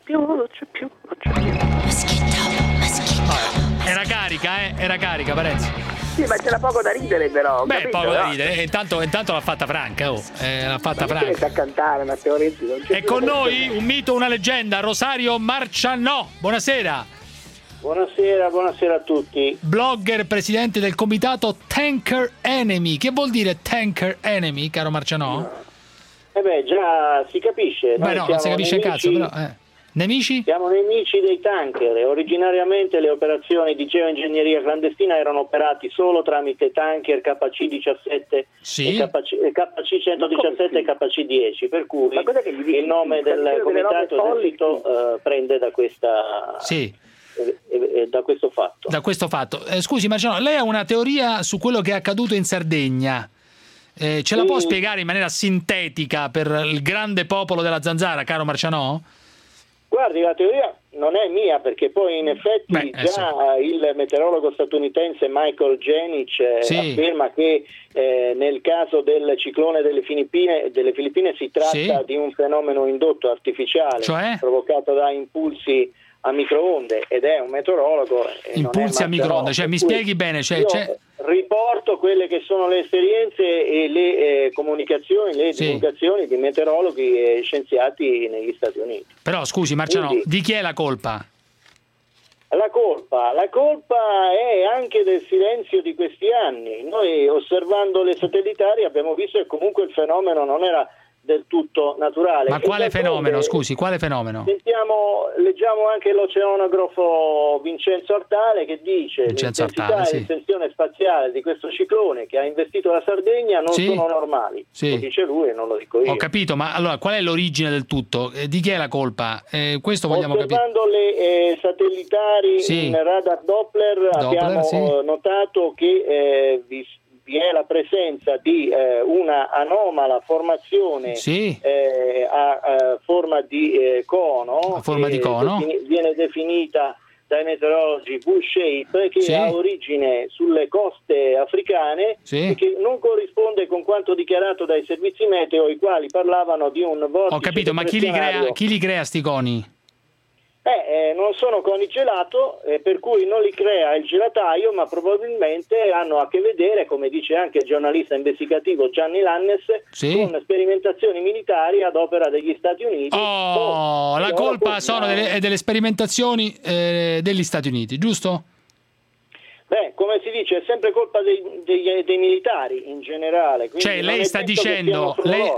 Speaker 2: Era carica, Parenzo.
Speaker 11: Sì, ma c'era poco da ridere però.
Speaker 2: Beh, capito, poco da ridere. Intanto l'ha fatta franca. L'ha fatta franca.
Speaker 11: Sa cantare, Matteo Renzi.
Speaker 2: E con noi un mito, una leggenda, Rosario Marciannò. Buonasera.
Speaker 9: Buonasera a tutti.
Speaker 2: Blogger, presidente del comitato Tanker Enemy. Che vuol dire Tanker Enemy, caro Marciannò?
Speaker 9: Già si capisce.
Speaker 2: Beh, no, non si capisce un cazzo, però. Nemici?
Speaker 9: Siamo nemici dei tanker. Originariamente le operazioni di geoingegneria clandestina erano operati solo tramite tanker KC-17, KC-117 e KC-10, per cui il nome del comitato esercito prende da questa...
Speaker 2: Sì.
Speaker 9: Da questo fatto.
Speaker 2: Scusi Marciannò, lei ha una teoria su quello che è accaduto in Sardegna? Ce la può spiegare in maniera sintetica per il grande popolo della Zanzara, caro Marciannò?
Speaker 9: Guardi, la teoria non è mia, perché poi in effetti il meteorologo statunitense Michael Jenic afferma che nel caso del ciclone delle Filippine si tratta di un fenomeno indotto artificiale, provocato da impulsi a microonde, ed è un meteorologo.
Speaker 2: Impulsi a microonde, mi spieghi bene.
Speaker 9: Riporto quelle che sono le esperienze e le comunicazioni, le divulgazioni di meteorologhi e scienziati negli Stati Uniti.
Speaker 2: Però scusi Marciannò, di chi è la colpa?
Speaker 9: La colpa è anche del silenzio di questi anni. Noi, osservando le satellitari, abbiamo visto che comunque il fenomeno non era del tutto naturale.
Speaker 2: Ma quale fenomeno? Scusi, quale fenomeno?
Speaker 9: Leggiamo anche l'oceanografo Vincenzo Artale che dice che l'intensità e l'estensione spaziale di questo ciclone che ha investito la Sardegna non sono normali. Lo dice lui e non lo dico io.
Speaker 2: Ho capito, ma allora qual è l'origine del tutto? Di chi è la colpa? Questo vogliamo capire.
Speaker 9: Osservando le satellitari in radar Doppler abbiamo notato che vi è la presenza di una anomala formazione a forma di cono, viene definita dai meteorologi bull shape, che ha origine sulle coste africane e che non corrisponde con quanto dichiarato dai servizi meteo, i quali parlavano di un vortice.
Speaker 2: Ho capito, ma chi li crea sti coni?
Speaker 9: Non sono coni gelato, per cui non li crea il gelataio, ma probabilmente hanno a che vedere, come dice anche il giornalista investigativo Gianni Lannes, con sperimentazioni militari ad opera degli Stati Uniti.
Speaker 2: La colpa sono delle sperimentazioni degli Stati Uniti, giusto?
Speaker 9: Come si dice, è sempre colpa dei militari in generale.
Speaker 2: Cioè lei sta dicendo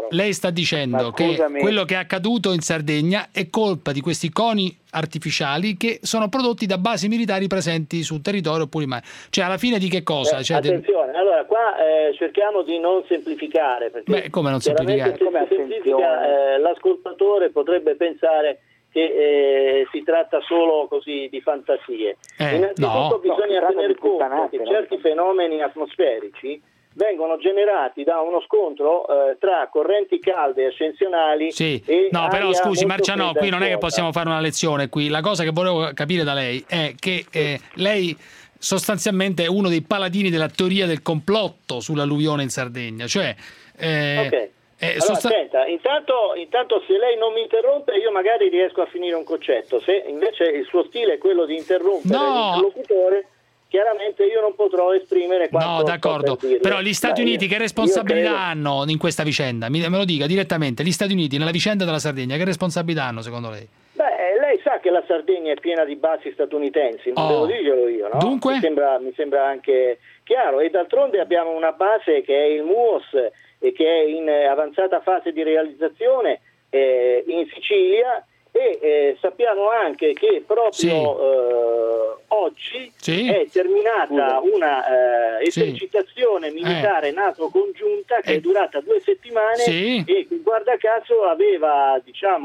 Speaker 2: che quello che è accaduto in Sardegna è colpa di questi coni artificiali che sono prodotti da basi militari presenti sul territorio oppure mai. Cioè alla fine di che cosa?
Speaker 9: Attenzione, allora qua cerchiamo di non semplificare, perché
Speaker 2: come non semplificare?
Speaker 9: Se semplifica, l'ascoltatore potrebbe pensare che si tratta solo così di fantasie. Innanzitutto bisogna tener conto che certi fenomeni atmosferici vengono generati da uno scontro tra correnti calde ascensionali e
Speaker 2: però scusi Marcianò, qui non è che possiamo fare una lezione qui. La cosa che volevo capire da lei è che lei sostanzialmente è uno dei paladini della teoria del complotto sull'alluvione in Sardegna, cioè
Speaker 9: allora, aspetta, intanto se lei non mi interrompe io magari riesco a finire un concetto, se invece il suo stile è quello di interrompere l'interlocutore, chiaramente io non potrò esprimere quanto.
Speaker 2: No, d'accordo. Però gli Stati Uniti che responsabilità hanno in questa vicenda? Me lo dica direttamente. Gli Stati Uniti nella vicenda della Sardegna che responsabilità hanno secondo lei?
Speaker 9: Lei sa che la Sardegna è piena di basi statunitensi, non devo dirglielo io, no?
Speaker 2: Dunque?
Speaker 9: Mi sembra anche chiaro. E d'altronde abbiamo una base che è il MUOS e che è in avanzata fase di realizzazione in Sicilia. E sappiamo anche che proprio oggi è terminata una esercitazione militare NATO congiunta che è durata 2 settimane e che guarda caso aveva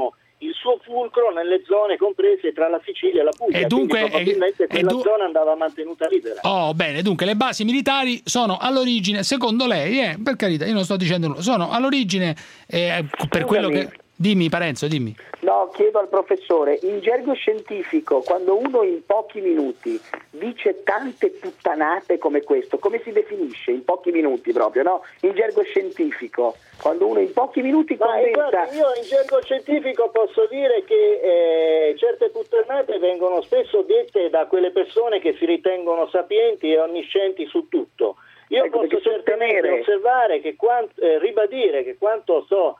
Speaker 9: il suo fulcro nelle zone comprese tra la Sicilia e la Puglia,
Speaker 2: e dunque
Speaker 9: probabilmente quella zona andava mantenuta libera.
Speaker 2: Bene, dunque le basi militari sono all'origine, secondo lei, per carità, io non sto dicendo nulla, sono all'origine per quello che... Dimmi Parenzo, dimmi.
Speaker 11: No, chiedo al professore, in gergo scientifico, quando uno in pochi minuti dice tante puttanate come questo, come si definisce? In pochi minuti proprio, no? In gergo scientifico, quando uno in pochi minuti condensa...
Speaker 9: Guarda, io in gergo scientifico posso dire che certe puttanate vengono spesso dette da quelle persone che si ritengono sapienti e onniscienti su tutto. Io posso certamente osservare che ribadire che quanto sto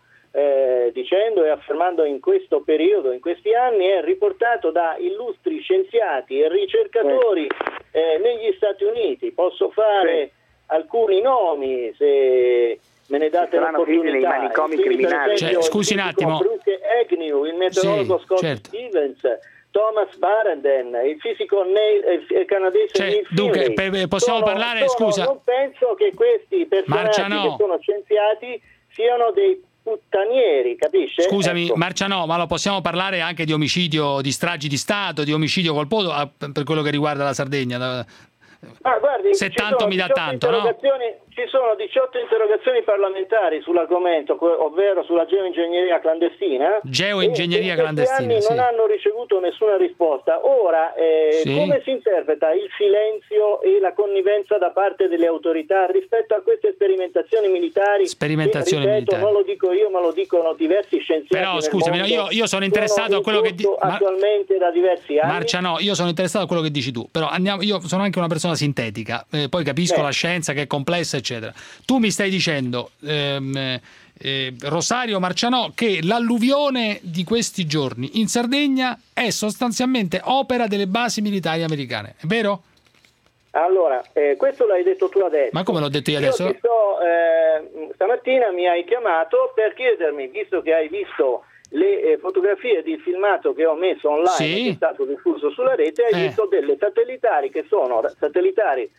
Speaker 9: dicendo e affermando in questo periodo, in questi anni, è riportato da illustri scienziati e ricercatori negli Stati Uniti. Posso fare alcuni nomi se me ne date l'opportunità.
Speaker 11: Nei manicomi criminali.
Speaker 2: Scusi un attimo.
Speaker 9: Bruce Agnew, il meteorologo Scott Stevens, Thomas Barenden, il fisico canadese Neil
Speaker 2: Dunque, possiamo parlare, scusa.
Speaker 9: Non penso che questi personaggi che sono scienziati siano dei puttanieri, capisce?
Speaker 2: Scusami, Marcianò, ma lo possiamo parlare anche di omicidio, di stragi di Stato, di omicidio colposo per quello che riguarda la Sardegna?
Speaker 9: Guardi,
Speaker 2: se tanto mi dà tanto, no?
Speaker 9: Ci sono 18 interrogazioni parlamentari sull'argomento, ovvero sulla geoingegneria clandestina.
Speaker 2: Geoingegneria clandestina,
Speaker 9: anni non hanno ricevuto nessuna risposta. Ora, come si interpreta il silenzio e la connivenza da parte delle autorità rispetto a queste sperimentazioni militari?
Speaker 2: Militari.
Speaker 9: Non lo dico io, ma lo dicono diversi scienziati.
Speaker 2: Però scusami, io sono interessato a quello che
Speaker 9: attualmente da diversi anni.
Speaker 2: Marcianò, io sono interessato a quello che dici tu, però io sono anche una persona sintetica, poi capisco la scienza che è complessa, eccetera. Tu mi stai dicendo, Rosario Marcianò, che l'alluvione di questi giorni in Sardegna è sostanzialmente opera delle basi militari americane, è vero?
Speaker 9: Allora, questo l'hai detto tu adesso.
Speaker 2: Ma come l'ho detto io adesso?
Speaker 9: Stamattina mi hai chiamato per chiedermi, visto che hai visto le fotografie di filmato che ho messo online, che è stato diffuso sulla rete, hai visto delle satellitari che sono satellitari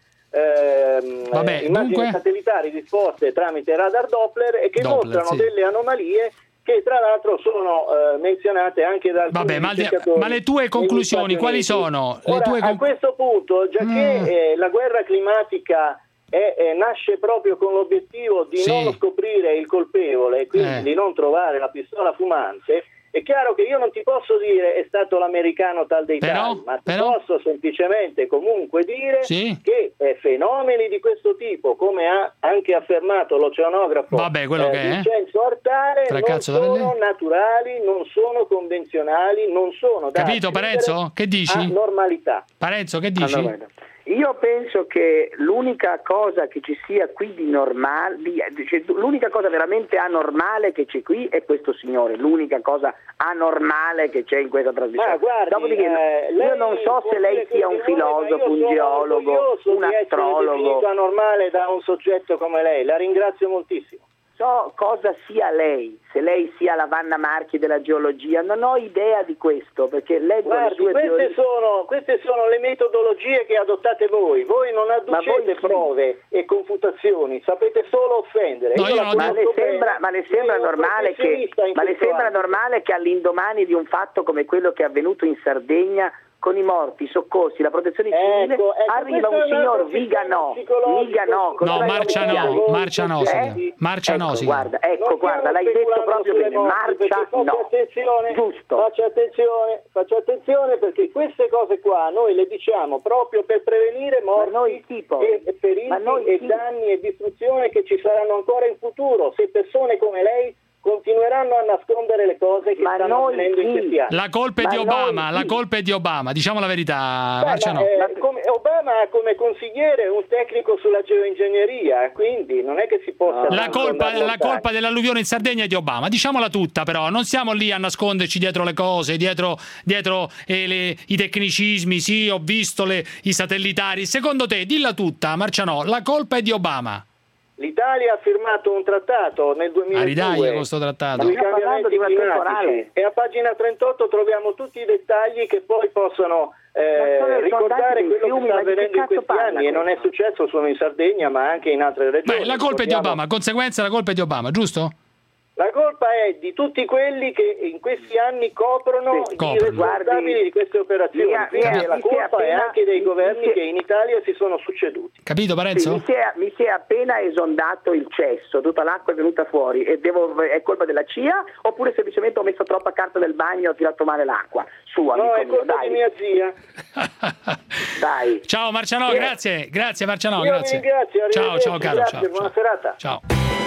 Speaker 9: immagini satellitari disposte tramite radar Doppler e che mostrano delle anomalie che tra l'altro sono menzionate anche da alcuni ricercatori.
Speaker 2: Ma le tue conclusioni quali sono?
Speaker 9: A questo punto, già che la guerra climatica nasce proprio con l'obiettivo di non scoprire il colpevole e quindi di non trovare la pistola fumante, è chiaro che io non ti posso dire è stato l'americano tal dei tali, ma ti posso semplicemente comunque dire che fenomeni di questo tipo, come ha anche affermato l'oceanografo Vincenzo Artale, non sono naturali, non sono convenzionali, non sono da
Speaker 2: capito Parenzo? Che dici?
Speaker 9: A normalità.
Speaker 2: Parenzo, che dici?
Speaker 11: Io penso che l'unica cosa che ci sia qui di normale, l'unica cosa veramente anormale che c'è qui è questo signore, l'unica cosa anormale che c'è in questa trasmissione. Dopodiché io non so se lei sia un filosofo, un geologo, un astrologo.
Speaker 9: Di essere definito anormale da un soggetto come lei, la ringrazio moltissimo.
Speaker 11: so cosa sia lei, se lei sia la Vanna Marchi della geologia, non ho idea di questo, perché leggo le sue teorie.
Speaker 17: Queste sono le metodologie che adottate voi non adducete prove e confutazioni, sapete solo offendere.
Speaker 11: No, ma le sembra normale che all'indomani di un fatto come quello che è avvenuto in Sardegna, con i morti, i soccorsi, la protezione civile, arriva un signor Vigano,
Speaker 2: Marcia no.
Speaker 11: Guarda, l'hai detto proprio bene, Marcia no. Giusto.
Speaker 17: Faccia attenzione perché queste cose qua noi le diciamo proprio per prevenire morti e feriti e danni e distruzione che ci saranno ancora in futuro, se persone come lei continueranno a nascondere le cose che stanno avvenendo in questi anni.
Speaker 2: La colpa è di Obama, diciamo la verità.
Speaker 17: Obama ha come consigliere un tecnico sulla geoingegneria, quindi non è che si possa...
Speaker 2: La colpa dell'alluvione in Sardegna è di Obama, diciamola tutta, però non siamo lì a nasconderci dietro le cose, dietro i tecnicismi. Sì, ho visto i satellitari. Secondo te, dilla tutta, Marcianò, la colpa è di Obama.
Speaker 17: L'Italia ha firmato un trattato nel 2002
Speaker 2: questo trattato
Speaker 17: sui cambiamenti climatici e a pagina 38 troviamo tutti i dettagli che poi possono ricordare quello che sta avvenendo in questi anni e non è successo solo in Sardegna ma anche in altre regioni.
Speaker 2: La colpa è di Obama, conseguenza la colpa è di Obama, giusto?
Speaker 17: La colpa è di tutti quelli che in questi anni coprono i responsabili di queste operazioni. La colpa è anche dei governi che in Italia si sono succeduti.
Speaker 2: Capito, Parenzo?
Speaker 11: Sì, mi si è appena esondato il cesso, tutta l'acqua è venuta fuori e è colpa della CIA oppure semplicemente ho messo troppa carta nel bagno e ho tirato male l'acqua?
Speaker 17: No, è colpa di mia zia.
Speaker 11: Dai.
Speaker 2: Ciao Marcianò, grazie Marcianò,
Speaker 17: Io
Speaker 2: grazie.
Speaker 17: Vi ringrazio,
Speaker 2: ciao caro,
Speaker 17: grazie, buona serata.
Speaker 2: Ciao.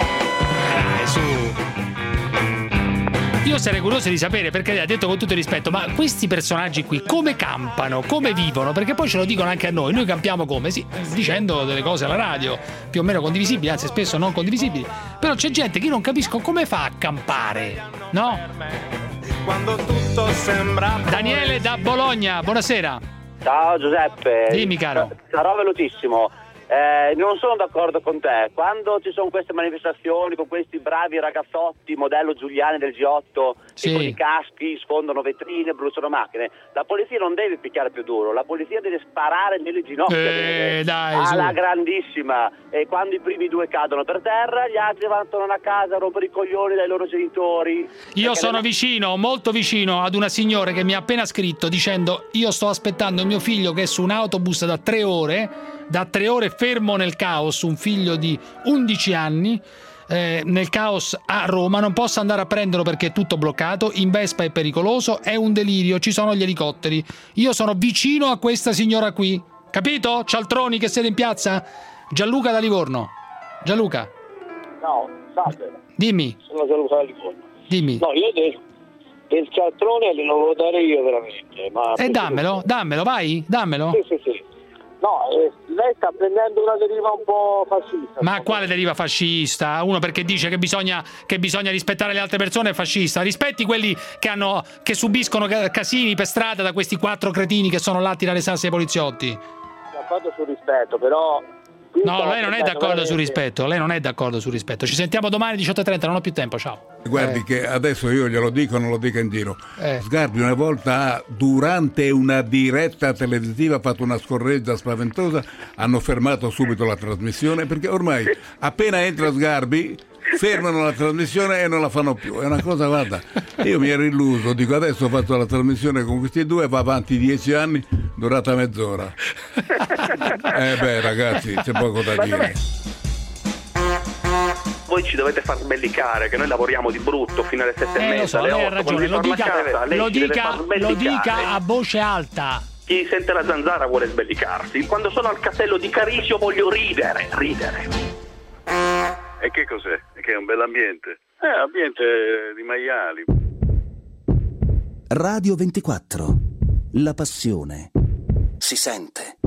Speaker 2: Io sarei curioso di sapere, perché ha detto con tutto il rispetto, ma questi personaggi qui come campano, come vivono? Perché poi ce lo dicono anche a noi campiamo come? Sì, dicendo delle cose alla radio, più o meno condivisibili, anzi spesso non condivisibili, però c'è gente che io non capisco come fa a campare, no?
Speaker 4: Quando tutto sembra...
Speaker 2: Daniele da Bologna, buonasera.
Speaker 7: Ciao Giuseppe.
Speaker 2: Dimmi caro.
Speaker 7: Sarò velocissimo. Non sono d'accordo con te. Quando ci sono queste manifestazioni con questi bravi ragazzotti modello Giuliani del G8 che con i caschi sfondano vetrine, bruciano macchine, la polizia non deve picchiare più duro, la polizia deve sparare nelle ginocchia alla grandissima, e quando i primi due cadono per terra gli altri vanno a casa a rompere i coglioni dai loro genitori.
Speaker 2: Io sono vicino, molto vicino ad una signora che mi ha appena scritto dicendo: io sto aspettando il mio figlio che è su un autobus da 3 ore fermo nel caos, un figlio di 11 anni nel caos a Roma, non posso andare a prenderlo perché è tutto bloccato, in Vespa è pericoloso, è un delirio, ci sono gli elicotteri. Io sono vicino a questa signora qui, capito? Cialtroni che siete in piazza? Gianluca da Livorno. Gianluca.
Speaker 10: No, salve.
Speaker 2: Dimmi.
Speaker 10: Sono Gianluca da Livorno.
Speaker 2: Dimmi.
Speaker 10: No, io del cialtrone glielo volevo dare io veramente. Ma
Speaker 2: dammelo, vai, dammelo.
Speaker 10: Sì. No, lei sta prendendo una deriva un po' fascista.
Speaker 2: Ma quale deriva fascista? Uno perché dice che bisogna rispettare le altre persone è fascista. Rispetti quelli che subiscono casini per strada da questi 4 cretini che sono là a tirare sassi ai poliziotti.
Speaker 10: D'accordo sul rispetto, però...
Speaker 2: No, lei non è d'accordo sul rispetto. Lei non è d'accordo sul rispetto. Ci sentiamo domani 18:30, non ho più tempo, ciao.
Speaker 20: Guardi che adesso io glielo dico, non lo dica in giro. Sgarbi una volta durante una diretta televisiva ha fatto una scorreggia spaventosa, hanno fermato subito la trasmissione perché ormai appena entra Sgarbi fermano la trasmissione e non la fanno più. È una cosa, guarda, io mi ero illuso, dico adesso ho fatto la trasmissione con questi due, va avanti 10 anni, durata mezz'ora. Ragazzi, c'è poco da dire.
Speaker 21: Voi ci dovete far sbellicare, che noi lavoriamo di brutto fino alle 7:30,
Speaker 2: lo so,
Speaker 21: alle 8.
Speaker 2: Lei ha ragione, lo dica a voce alta.
Speaker 21: Chi sente la zanzara vuole sbellicarsi. Quando sono al castello di Carisio voglio ridere.
Speaker 12: E che cos'è? Che è un bell'ambiente? Ambiente di maiali.
Speaker 23: Radio 24. La passione si sente.